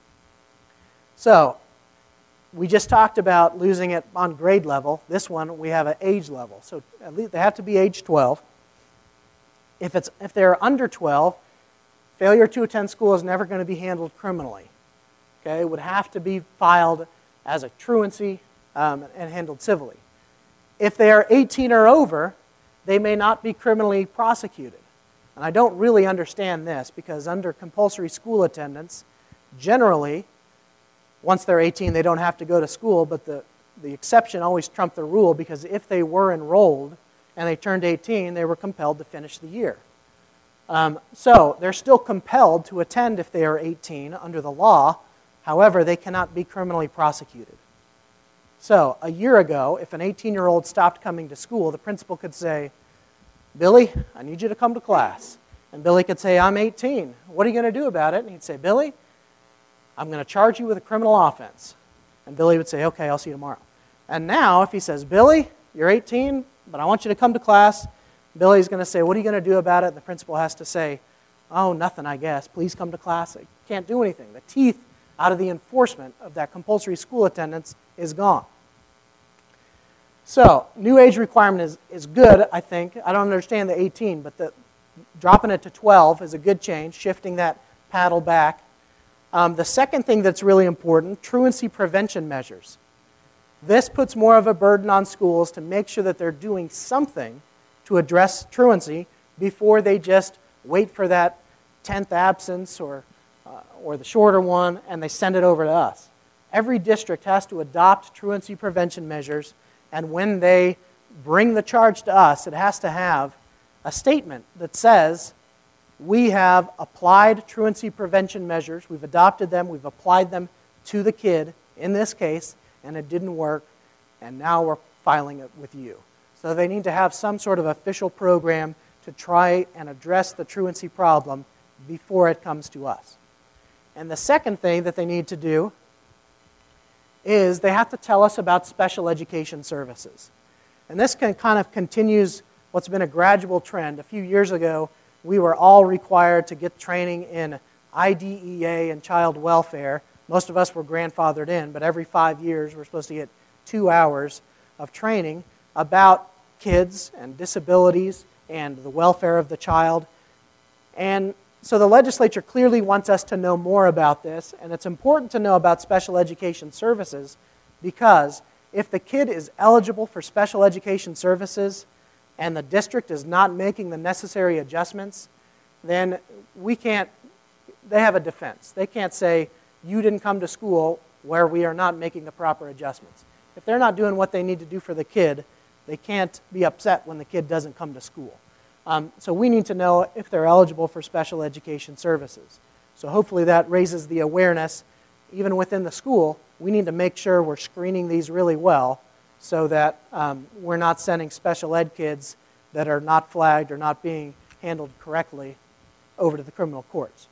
So, we just talked about losing it on grade level. This one, we have an age level. So, at least they have to be age twelve. If, it's, if they're under twelve, failure to attend school is never going to be handled criminally. Okay, it would have to be filed as a truancy um, and handled civilly. If they are eighteen or over, they may not be criminally prosecuted. And I don't really understand this because under compulsory school attendance, generally, once they're eighteen, they don't have to go to school, but the, the exception always trumped the rule because if they were enrolled and they turned eighteen, they were compelled to finish the year. Um, so they're still compelled to attend if they are eighteen under the law. However, they cannot be criminally prosecuted. So a year ago, if an eighteen-year-old stopped coming to school, the principal could say, Billy, I need you to come to class. And Billy could say, I'm eighteen. What are you going to do about it? And he'd say, Billy, I'm going to charge you with a criminal offense. And Billy would say, okay, I'll see you tomorrow. And now, if he says, Billy, you're eighteen, but I want you to come to class, Billy's going to say, what are you going to do about it? And the principal has to say, oh, nothing, I guess. Please come to class. I can't do anything. The teeth out of the enforcement of that compulsory school attendance is gone. So, new age requirement is, is good, I think. I don't understand the eighteen, but the, dropping it to twelve is a good change, shifting that paddle back. Um, the second thing that's really important, truancy prevention measures. This puts more of a burden on schools to make sure that they're doing something to address truancy before they just wait for that tenth absence or, uh, or the shorter one and they send it over to us. Every district has to adopt truancy prevention measures, and when they bring the charge to us, it has to have a statement that says, we have applied truancy prevention measures, we've adopted them, we've applied them to the kid in this case, and it didn't work, and now we're filing it with you. So they need to have some sort of official program to try and address the truancy problem before it comes to us. And the second thing that they need to do is they have to tell us about special education services. And this can kind of continues what's been a gradual trend. A few years ago, we were all required to get training in I D E A and child welfare. Most of us were grandfathered in, but every five years we're supposed to get two hours of training about kids and disabilities and the welfare of the child. And so the legislature clearly wants us to know more about this, and it's important to know about special education services because if the kid is eligible for special education services and the district is not making the necessary adjustments, then we can't, they have a defense. They can't say, you didn't come to school where we are not making the proper adjustments. If they're not doing what they need to do for the kid, they can't be upset when the kid doesn't come to school. Um, so we need to know if they're eligible for special education services. So hopefully that raises the awareness, even within the school. We need to make sure we're screening these really well so that um, we're not sending special ed kids that are not flagged or not being handled correctly over to the criminal courts.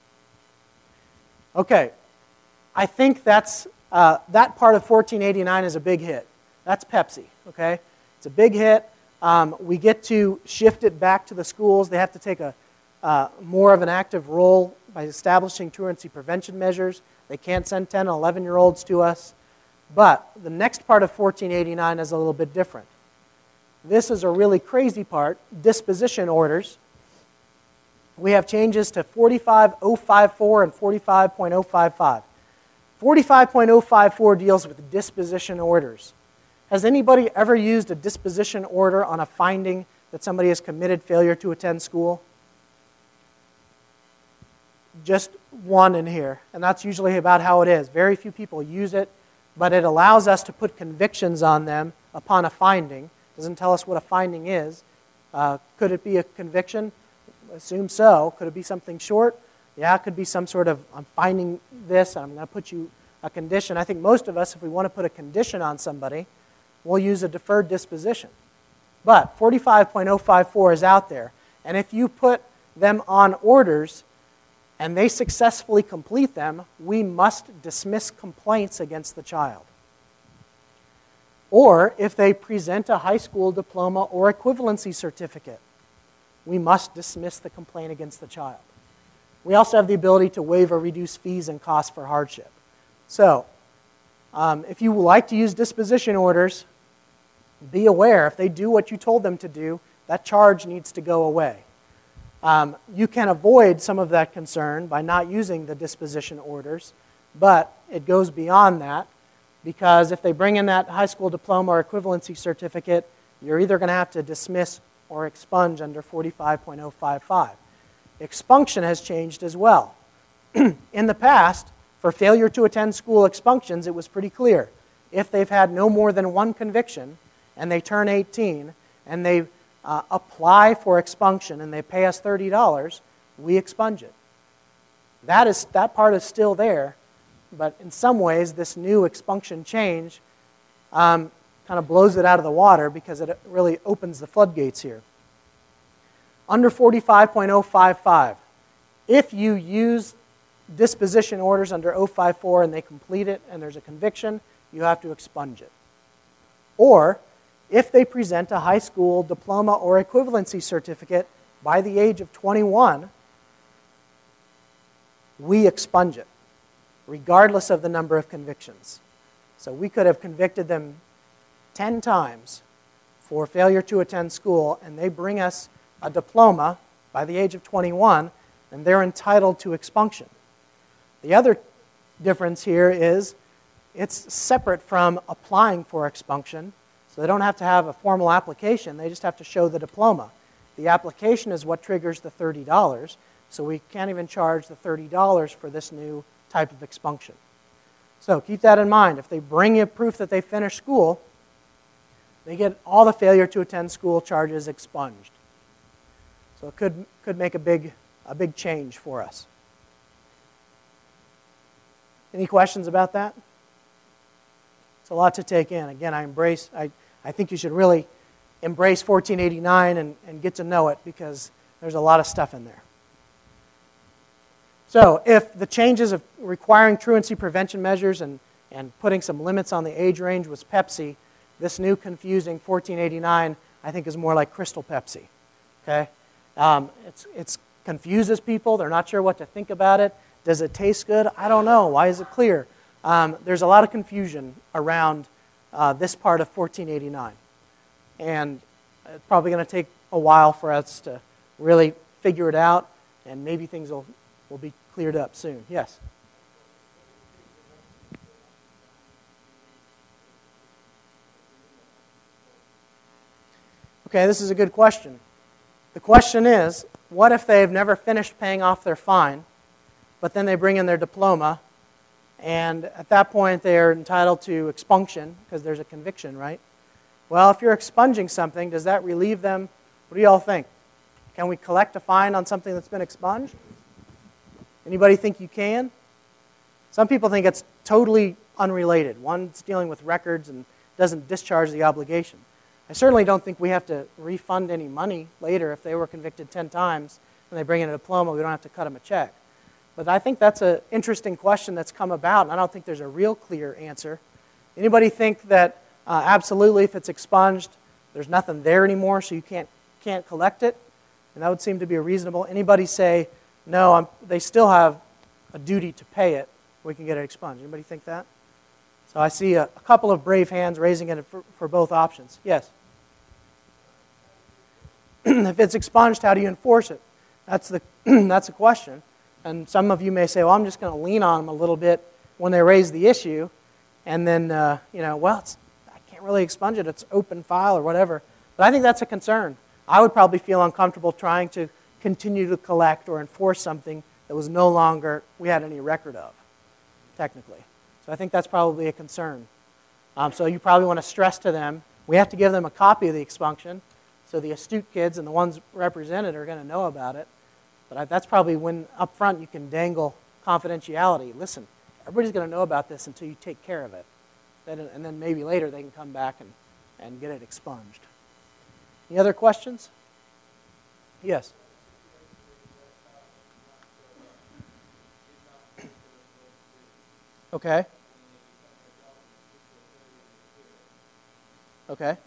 Okay, I think that's, uh, that part of fourteen eighty-nine is a big hit. That's Pepsi, okay? It's a big hit. Um, we get to shift it back to the schools. They have to take a uh, more of an active role by establishing truancy prevention measures. They can't send ten and eleven-year-olds to us. But the next part of fourteen eighty-nine is a little bit different. This is a really crazy part, disposition orders. We have changes to forty-five oh fifty-four and forty-five point oh fifty-five. forty-five point oh fifty-four deals with disposition orders. Has anybody ever used a disposition order on a finding that somebody has committed failure to attend school? Just one in here, and that's usually about how it is. Very few people use it, but it allows us to put convictions on them upon a finding. It doesn't tell us what a finding is. Uh, could it be a conviction? Assume so. Could it be something short? Yeah, it could be some sort of, I'm finding this, and I'm going to put you a condition. I think most of us, if we want to put a condition on somebody, we'll use a deferred disposition. But forty-five point oh fifty-four is out there, and if you put them on orders and they successfully complete them, we must dismiss complaints against the child. Or if they present a high school diploma or equivalency certificate, we must dismiss the complaint against the child. We also have the ability to waive or reduce fees and costs for hardship. So, um, if you like to use disposition orders, be aware, if they do what you told them to do, that charge needs to go away. Um, you can avoid some of that concern by not using the disposition orders, but it goes beyond that because if they bring in that high school diploma or equivalency certificate, you're either going to have to dismiss or expunge under forty-five point oh fifty-five. Expunction has changed as well. In the past, for failure to attend school expunctions, it was pretty clear. If they've had no more than one conviction and they turn eighteen and they've uh, apply for expunction and they pay us thirty dollars, we expunge it. That, is, that part is still there, but in some ways this new expunction change um, kind of blows it out of the water because it really opens the floodgates here. Under forty-five point oh five five, if you use disposition orders under oh five four and they complete it and there's a conviction, you have to expunge it. Or if they present a high school diploma or equivalency certificate by the age of twenty-one, we expunge it, regardless of the number of convictions. So we could have convicted them ten times for failure to attend school, and they bring us a diploma by the age of twenty-one, and they're entitled to expunction. The other difference here is it's separate from applying for expunction, so they don't have to have a formal application, they just have to show the diploma. The application is what triggers the thirty dollars, so we can't even charge the thirty dollars for this new type of expunction. So keep that in mind. If they bring you proof that they finished school, they get all the failure to attend school charges expunged. So it could, could make a big, a big change for us. Any questions about that? It's a lot to take in. Again, I embrace, I, I think you should really embrace fourteen eighty-nine and, and get to know it because there's a lot of stuff in there. So if the changes of requiring truancy prevention measures and, and putting some limits on the age range was Pepsi, this new confusing fourteen eighty-nine I think is more like Crystal Pepsi. Okay? Um, it's, it's confuses people. They're not sure what to think about it. Does it taste good? I don't know. Why is it clear? Um, there's a lot of confusion around uh, this part of fourteen eighty-nine. And it's probably going to take a while for us to really figure it out, and maybe things will, will be cleared up soon. Yes? Okay, this is a good question. The question is, what if they've never finished paying off their fine, but then they bring in their diploma, and at that point they're entitled to expunction because there's a conviction, right? Well, if you're expunging something, does that relieve them? What do you all think? Can we collect a fine on something that's been expunged? Anybody think you can? Some people think it's totally unrelated. One's dealing with records and doesn't discharge the obligation. I certainly don't think we have to refund any money later if they were convicted ten times and they bring in a diploma. We don't have to cut them a check. But I think that's an interesting question that's come about, and I don't think there's a real clear answer. Anybody think that uh, absolutely if it's expunged, there's nothing there anymore, so you can't, can't collect it? And that would seem to be a reasonable. Anybody say, no, I'm, they still have a duty to pay it, we can get it expunged. Anybody think that? So I see a, a couple of brave hands raising it for, for both options. Yes? If it's expunged, how do you enforce it? That's the, that's the question. And some of you may say, well, I'm just going to lean on them a little bit when they raise the issue. And then, uh, you know, well, it's, I can't really expunge it. It's open file or whatever. But I think that's a concern. I would probably feel uncomfortable trying to continue to collect or enforce something that was no longer, we had any record of, technically. So I think that's probably a concern. Um, so you probably want to stress to them, we have to give them a copy of the expunction, so the astute kids and the ones represented are going to know about it. But I, that's probably when up front you can dangle confidentiality. Listen, everybody's going to know about this until you take care of it. Then, and then maybe later they can come back and, and get it expunged. Any other questions? Yes? Okay. Okay.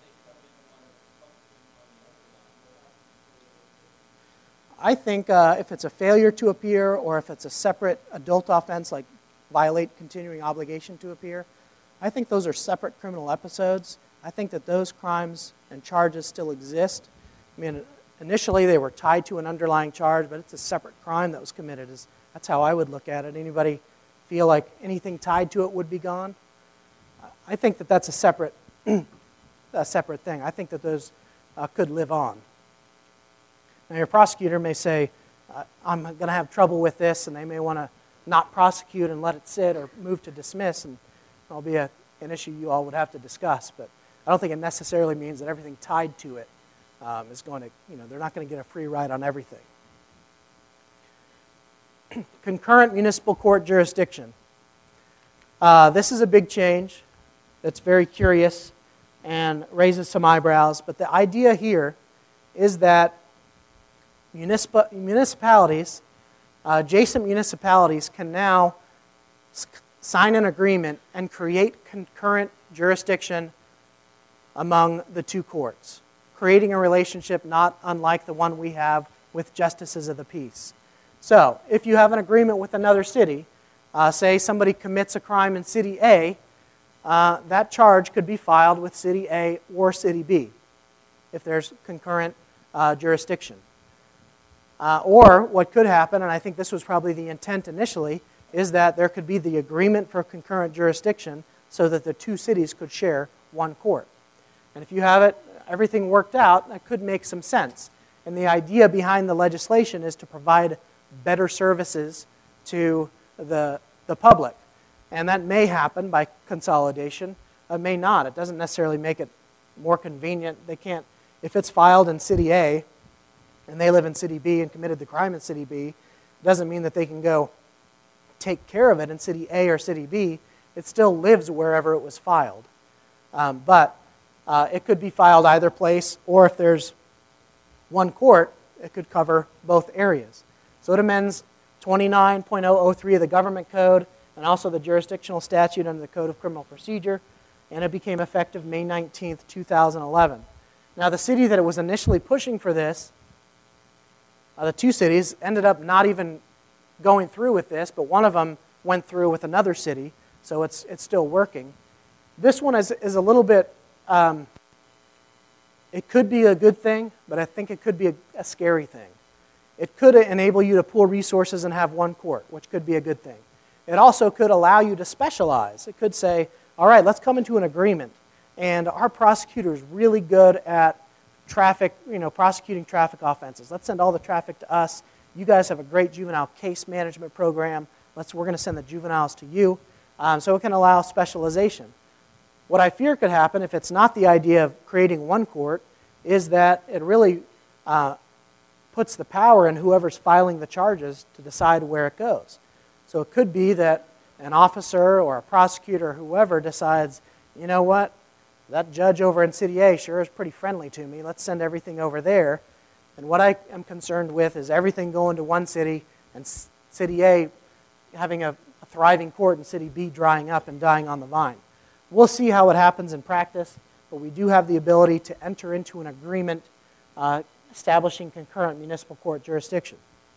I think uh, if it's a failure to appear or if it's a separate adult offense like violate continuing obligation to appear, I think those are separate criminal episodes. I think that those crimes and charges still exist. I mean, initially they were tied to an underlying charge, but it's a separate crime that was committed. That's how I would look at it. Anybody feel like anything tied to it would be gone? I think that that's a separate, a separate thing. I think that those uh, could live on. Now, your prosecutor may say, uh, I'm going to have trouble with this, and they may want to not prosecute and let it sit or move to dismiss, and that'll be a, an issue you all would have to discuss. But I don't think it necessarily means that everything tied to it um, is going to, you know, they're not going to get a free ride on everything. Concurrent municipal court jurisdiction. Uh, this is a big change that's very curious and raises some eyebrows, but the idea here is that municipal, municipalities, uh, adjacent municipalities can now sign an agreement and create concurrent jurisdiction among the two courts, creating a relationship not unlike the one we have with justices of the peace. So, if you have an agreement with another city, uh, say somebody commits a crime in City A, uh, that charge could be filed with City A or City B, if there's concurrent uh, jurisdiction. Uh, or what could happen, and I think this was probably the intent initially, is that there could be the agreement for concurrent jurisdiction so that the two cities could share one court. And if you have it, everything worked out, that could make some sense. And the idea behind the legislation is to provide better services to the, the public. And that may happen by consolidation. It may not. It doesn't necessarily make it more convenient. They can't, if it's filed in City A and they live in City B and committed the crime in City B, it doesn't mean that they can go take care of it in City A or City B. It still lives wherever it was filed. Um, but uh, it could be filed either place, or if there's one court, it could cover both areas. So it amends twenty-nine point oh oh three of the Government Code and also the jurisdictional statute under the Code of Criminal Procedure, and it became effective May nineteenth, two thousand eleven. Now, the city that it was initially pushing for this, uh, the two cities, ended up not even going through with this, but one of them went through with another city, so it's, it's still working. This one is, is a little bit, um, it could be a good thing, but I think it could be a, a scary thing. It could enable you to pool resources and have one court, which could be a good thing. It also could allow you to specialize. It could say, all right, let's come into an agreement, and our prosecutor is really good at traffic, you know, prosecuting traffic offenses. Let's send all the traffic to us. You guys have a great juvenile case management program. Let's, we're going to send the juveniles to you. Um, so it can allow specialization. What I fear could happen if it's not the idea of creating one court is that it really uh, puts the power in whoever's filing the charges to decide where it goes. So it could be that an officer or a prosecutor or whoever decides, you know what, that judge over in City A sure is pretty friendly to me. Let's send everything over there. And what I am concerned with is everything going to one city and City A having a, a thriving court and City B drying up and dying on the vine. We'll see how it happens in practice, but we do have the ability to enter into an agreement uh, establishing concurrent municipal court jurisdiction.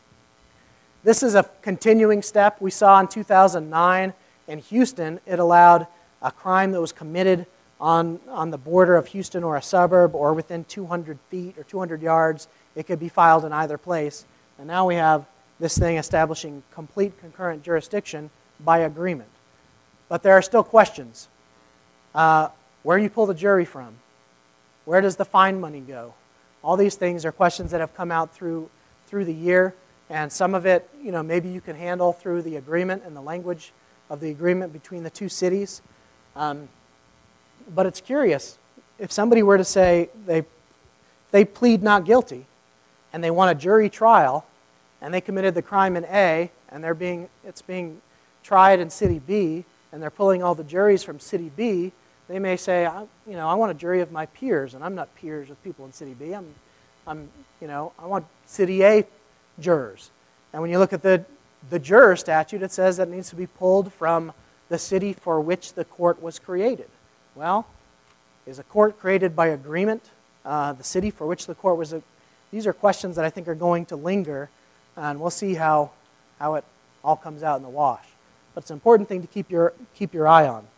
This is a continuing step. We saw in two thousand nine in Houston, it allowed a crime that was committed on, on the border of Houston or a suburb or within two hundred feet or two hundred yards. It could be filed in either place. And now we have this thing establishing complete concurrent jurisdiction by agreement. But there are still questions. Uh, where do you pull the jury from? Where does the fine money go? All these things are questions that have come out through, through the year. And some of it, you know, maybe you can handle through the agreement and the language of the agreement between the two cities. Um, but it's curious. If somebody were to say they, they plead not guilty and they want a jury trial and they committed the crime in A and they're being, it's being tried in City B and they're pulling all the juries from City B, they may say, I, you know, I want a jury of my peers, and I'm not peers with people in City B. I'm, I'm, you know, I want City A jurors. And when you look at the, the juror statute, it says that it needs to be pulled from the city for which the court was created. Well, is a court created by agreement? Uh, the city for which the court was... A, these are questions that I think are going to linger, and we'll see how, how it all comes out in the wash. But it's an important thing to keep your, keep your eye on.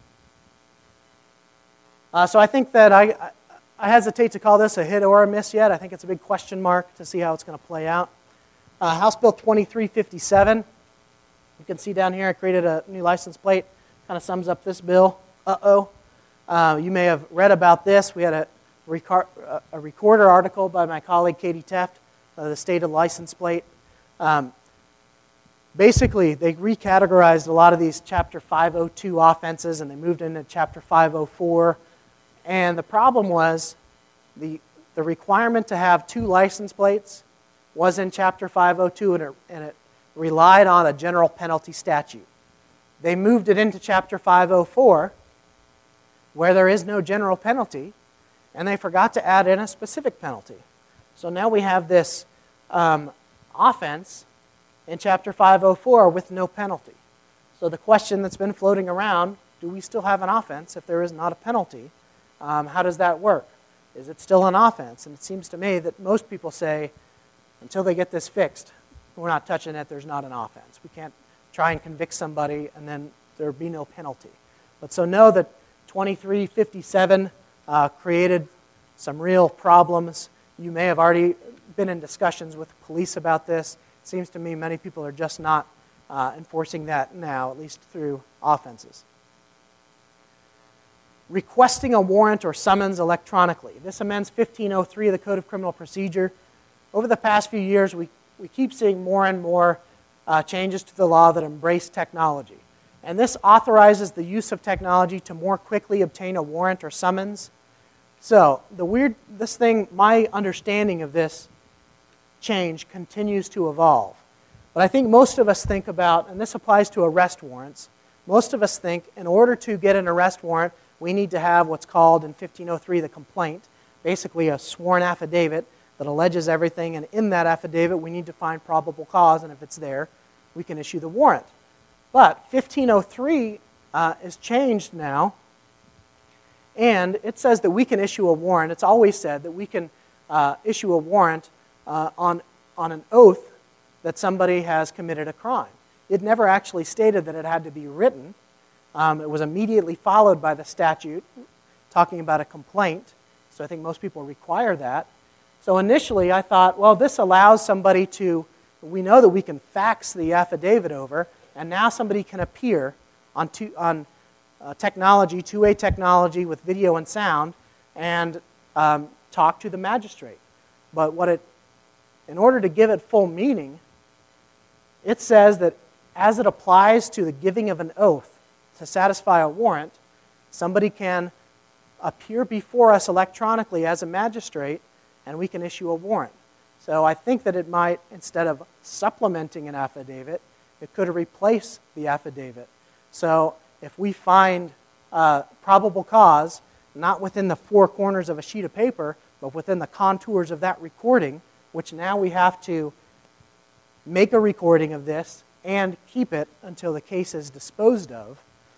Uh, so I think that I, I, I hesitate to call this a hit or a miss yet. I think it's a big question mark to see how it's going to play out. Uh, House Bill twenty-three fifty-seven. You can see down here I created a new license plate. Kind of sums up this bill. Uh-oh. Uh, you may have read about this. We had a, record, a recorder article by my colleague Katie Teft, uh, the state of license plate. Um, basically, they recategorized a lot of these Chapter five oh two offenses, and they moved into Chapter five oh four. And the problem was the the requirement to have two license plates was in Chapter five oh two, and it, and it relied on a general penalty statute. They moved it into Chapter five oh four, where there is no general penalty, and they forgot to add in a specific penalty. So now we have this um, offense in Chapter five oh four with no penalty. So the question that's been floating around, do we still have an offense if there is not a penalty? Um, how does that work? Is it still an offense? And it seems to me that most people say, until they get this fixed, we're not touching it, there's not an offense. We can't try and convict somebody and then there be no penalty. But so know that twenty-three fifty-seven uh, created some real problems. You may have already been in discussions with the police about this. It seems to me many people are just not uh, enforcing that now, at least through offenses. Requesting a warrant or summons electronically. This amends fifteen oh three of the Code of Criminal Procedure. Over the past few years, we, we keep seeing more and more uh, changes to the law that embrace technology. And this authorizes the use of technology to more quickly obtain a warrant or summons. So the weird, this thing, my understanding of this change continues to evolve. But I think most of us think about, and this applies to arrest warrants, most of us think in order to get an arrest warrant, we need to have what's called in fifteen oh three the complaint, basically a sworn affidavit that alleges everything, and in that affidavit we need to find probable cause, and if it's there, we can issue the warrant. But fifteen oh three uh, is changed now, and it says that we can issue a warrant. It's always said that we can uh, issue a warrant uh, on, on an oath that somebody has committed a crime. It never actually stated that it had to be written. Um, it was immediately followed by the statute talking about a complaint, so I think most people require that. So initially I thought, well, this allows somebody to, we know that we can fax the affidavit over, and now somebody can appear on, two, on uh, technology, two-way technology with video and sound, and um, talk to the magistrate. But what it, in order to give it full meaning, it says that as it applies to the giving of an oath to satisfy a warrant, somebody can appear before us electronically as a magistrate, and we can issue a warrant. So I think that it might, instead of supplementing an affidavit, it could replace the affidavit. So if we find uh, probable cause, not within the four corners of a sheet of paper, but within the contours of that recording, which now we have to make a recording of this and keep it until the case is disposed of,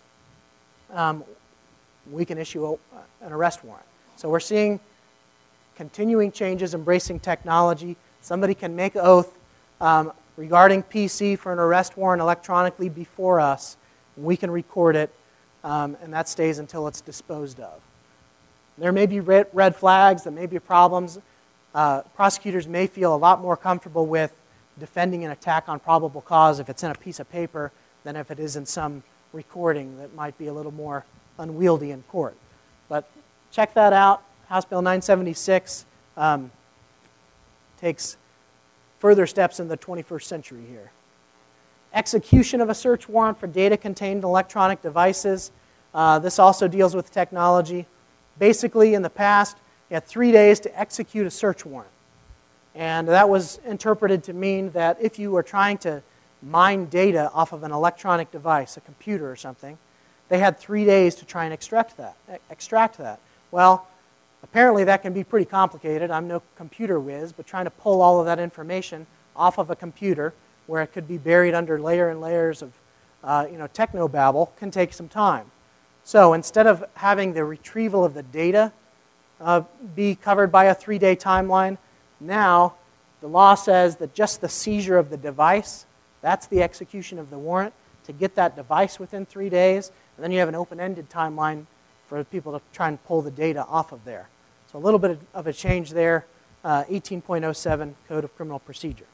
um, we can issue a, an arrest warrant. So we're seeing continuing changes, embracing technology. Somebody can make an oath um, regarding P C for an arrest warrant electronically before us. We can record it, um, and that stays until it's disposed of. There may be red, red flags, there may be problems. Uh, prosecutors may feel a lot more comfortable with defending an attack on probable cause if it's in a piece of paper than if it is in some recording that might be a little more unwieldy in court. But check that out. House Bill nine seventy-six um, takes further steps in the twenty-first century here. Execution of a search warrant for data contained in electronic devices. Uh, this also deals with technology. Basically, in the past, you had three days to execute a search warrant. And that was interpreted to mean that if you were trying to mine data off of an electronic device, a computer or something, they had three days to try and extract that. Extract that. Well, apparently that can be pretty complicated. I'm no computer whiz, but trying to pull all of that information off of a computer where it could be buried under layer and layers of uh, you know, technobabble can take some time. So instead of having the retrieval of the data uh, be covered by a three-day timeline, now the law says that just the seizure of the device, that's the execution of the warrant, to get that device within three days, and then you have an open-ended timeline for people to try and pull the data off of there. So a little bit of a change there, uh, eighteen point oh seven Code of Criminal Procedure.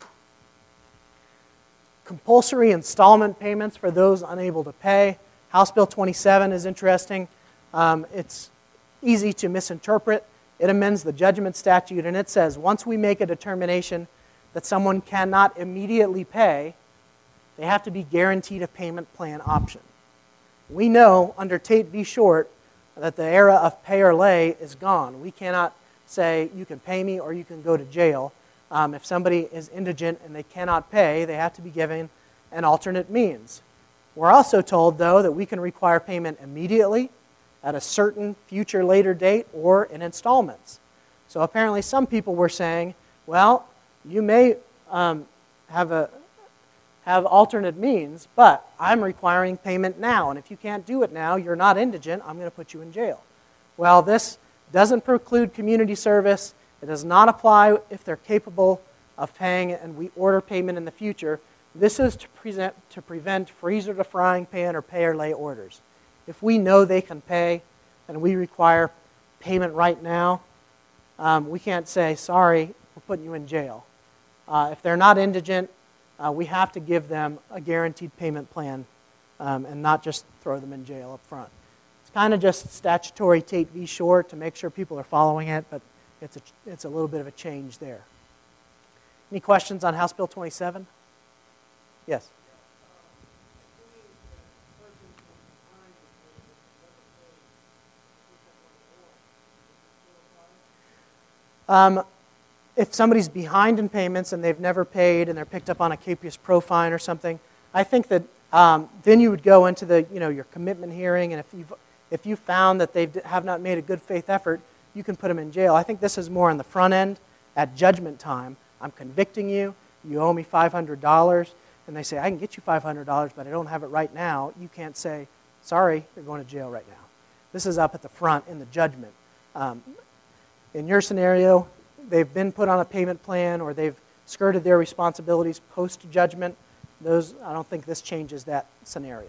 Compulsory installment payments for those unable to pay. House Bill twenty-seven is interesting. Um, it's easy to misinterpret. It amends the judgment statute, and it says once we make a determination that someone cannot immediately pay, they have to be guaranteed a payment plan option. We know under Tate v. Short that the era of pay or lay is gone. We cannot say you can pay me or you can go to jail. Um, if somebody is indigent and they cannot pay, they have to be given an alternate means. We're also told, though, that we can require payment immediately, at a certain future later date, or in installments. So apparently some people were saying, well, you may um, have a have alternate means, but I'm requiring payment now, and if you can't do it now, you're not indigent, I'm going to put you in jail. Well, this doesn't preclude community service. It does not apply if they're capable of paying and we order payment in the future. This is to, present, to prevent freezer to frying pan or pay or lay orders. If we know they can pay and we require payment right now, um, we can't say, sorry, we're putting you in jail. Uh, if they're not indigent, uh, we have to give them a guaranteed payment plan um, and not just throw them in jail up front. It's kind of just statutory Tate v. Short to make sure people are following it, but it's a, it's a little bit of a change there. Any questions on House Bill twenty-seven? Yes? Um, if somebody's behind in payments and they've never paid and they're picked up on a capious pro fine or something, I think that um, then you would go into the, you know, your commitment hearing, and if you've if you found that they have not made a good faith effort, you can put them in jail. I think this is more on the front end at judgment time. I'm convicting you. You owe me five hundred dollars, and they say I can get you five hundred dollars, but I don't have it right now. You can't say, sorry, you're going to jail right now. This is up at the front in the judgment. Um, In your scenario, they've been put on a payment plan or they've skirted their responsibilities post-judgment. Those, I don't think this changes that scenario.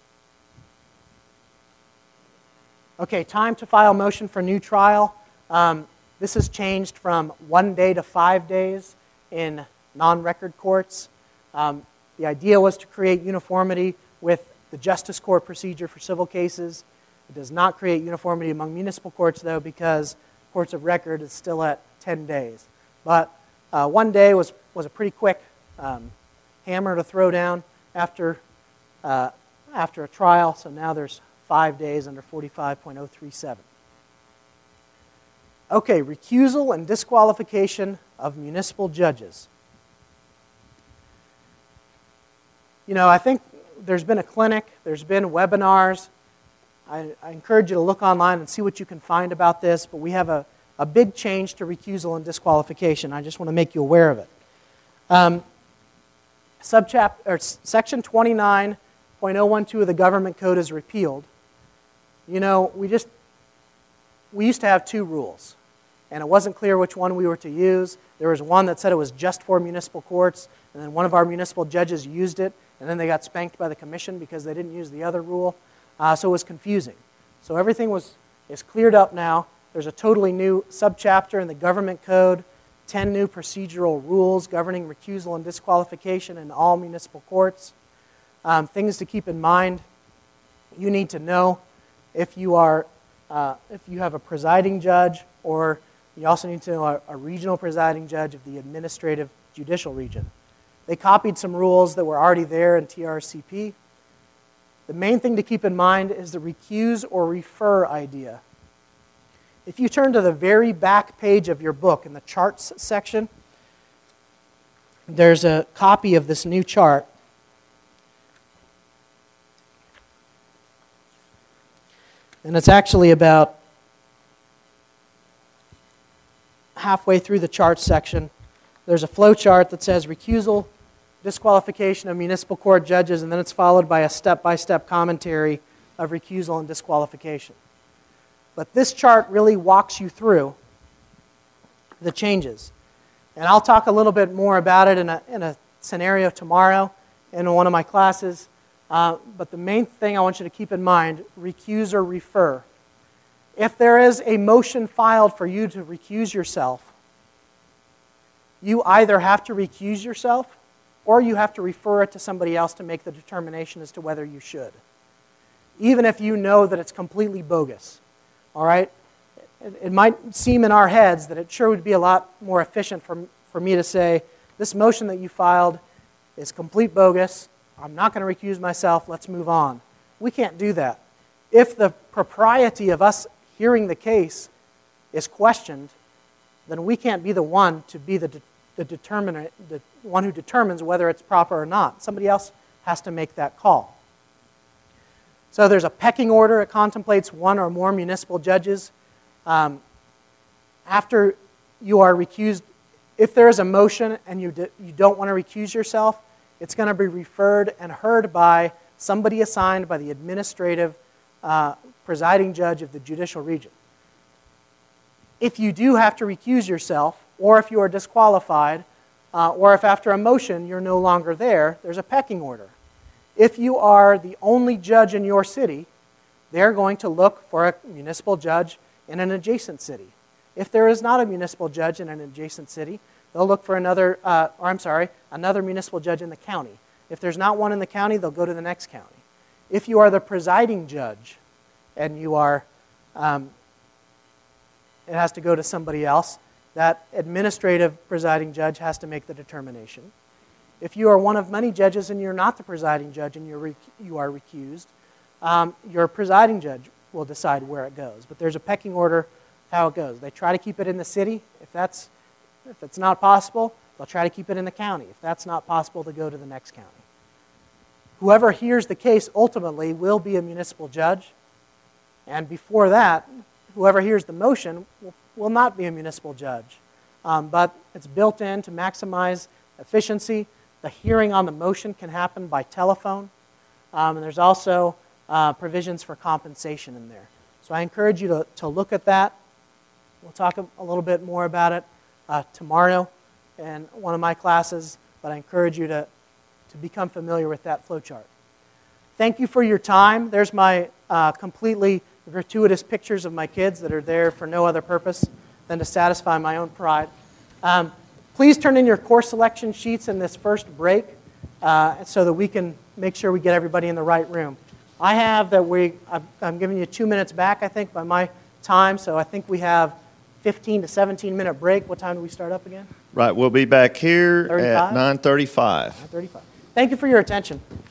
Okay, time to file motion for new trial. Um, this has changed from one day to five days in non-record courts. Um, the idea was to create uniformity with the Justice Court procedure for civil cases. It does not create uniformity among municipal courts, though, because courts of record is still at ten days. But uh, one day was, was a pretty quick um, hammer to throw down after, uh, after a trial, so now there's five days under forty-five point oh three seven. Okay, recusal and disqualification of municipal judges. You know, I think there's been a clinic, there's been webinars. I, I encourage you to look online and see what you can find about this, but we have a, a big change to recusal and disqualification. I just want to make you aware of it. Um, subchap- or Section twenty-nine point oh one two of the Government Code is repealed. You know, we just, we used to have two rules, and it wasn't clear which one we were to use. There was one that said it was just for municipal courts, and then one of our municipal judges used it, and then they got spanked by the commission because they didn't use the other rule. Uh, so it was confusing. So everything was is cleared up now. There's a totally new subchapter in the Government Code, ten new procedural rules governing recusal and disqualification in all municipal courts. Um, things to keep in mind. You need to know if you are uh, if you have a presiding judge, or you also need to know a, a regional presiding judge of the administrative judicial region. They copied some rules that were already there in T R C P. The main thing to keep in mind is the recuse or refer idea. If you turn to the very back page of your book in the charts section, there's a copy of this new chart. And it's actually about halfway through the charts section. There's a flow chart that says recusal, disqualification of municipal court judges, and then it's followed by a step-by-step commentary of recusal and disqualification. But this chart really walks you through the changes. And I'll talk a little bit more about it in a, in a scenario tomorrow in one of my classes. Uh, but the main thing I want you to keep in mind, recuse or refer. If there is a motion filed for you to recuse yourself, you either have to recuse yourself or you have to refer it to somebody else to make the determination as to whether you should, even if you know that it's completely bogus. All right? It, it might seem in our heads that it sure would be a lot more efficient for, for me to say, this motion that you filed is complete bogus. I'm not going to recuse myself. Let's move on. We can't do that. If the propriety of us hearing the case is questioned, then we can't be the one to be the, de the determinant, the one who determines whether it's proper or not. Somebody else has to make that call. So there's a pecking order. It contemplates one or more municipal judges. Um, after you are recused, if there is a motion and you, you don't want to recuse yourself, it's going to be referred and heard by somebody assigned by the administrative uh, presiding judge of the judicial region. If you do have to recuse yourself, or if you are disqualified, uh, or if after a motion you're no longer there, there's a pecking order. If you are the only judge in your city, they're going to look for a municipal judge in an adjacent city. If there is not a municipal judge in an adjacent city, they'll look for another, uh, or I'm sorry, another municipal judge in the county. If there's not one in the county, they'll go to the next county. If you are the presiding judge and you are, um, it has to go to somebody else, that administrative presiding judge has to make the determination. If you are one of many judges and you're not the presiding judge and you're rec you are recused, um, your presiding judge will decide where it goes. But there's a pecking order of how it goes. They try to keep it in the city. If that's if it's not possible, they'll try to keep it in the county. If that's not possible, they go to the next county. Whoever hears the case ultimately will be a municipal judge. And before that, whoever hears the motion will, will not be a municipal judge. Um, but it's built in to maximize efficiency. The hearing on the motion can happen by telephone. Um, and there's also uh, provisions for compensation in there. So I encourage you to, to look at that. We'll talk a, a little bit more about it uh, tomorrow in one of my classes, but I encourage you to, to become familiar with that flowchart. Thank you for your time. There's my uh, completely gratuitous pictures of my kids that are there for no other purpose than to satisfy my own pride. Um, please turn in your course selection sheets in this first break uh, so that we can make sure we get everybody in the right room. I have that we, I've, I'm giving you two minutes back, I think, by my time, so I think we have fifteen to seventeen minute break. What time do we start up again? Right, we'll be back here thirty-five? at nine thirty-five. nine thirty-five. Thank you for your attention.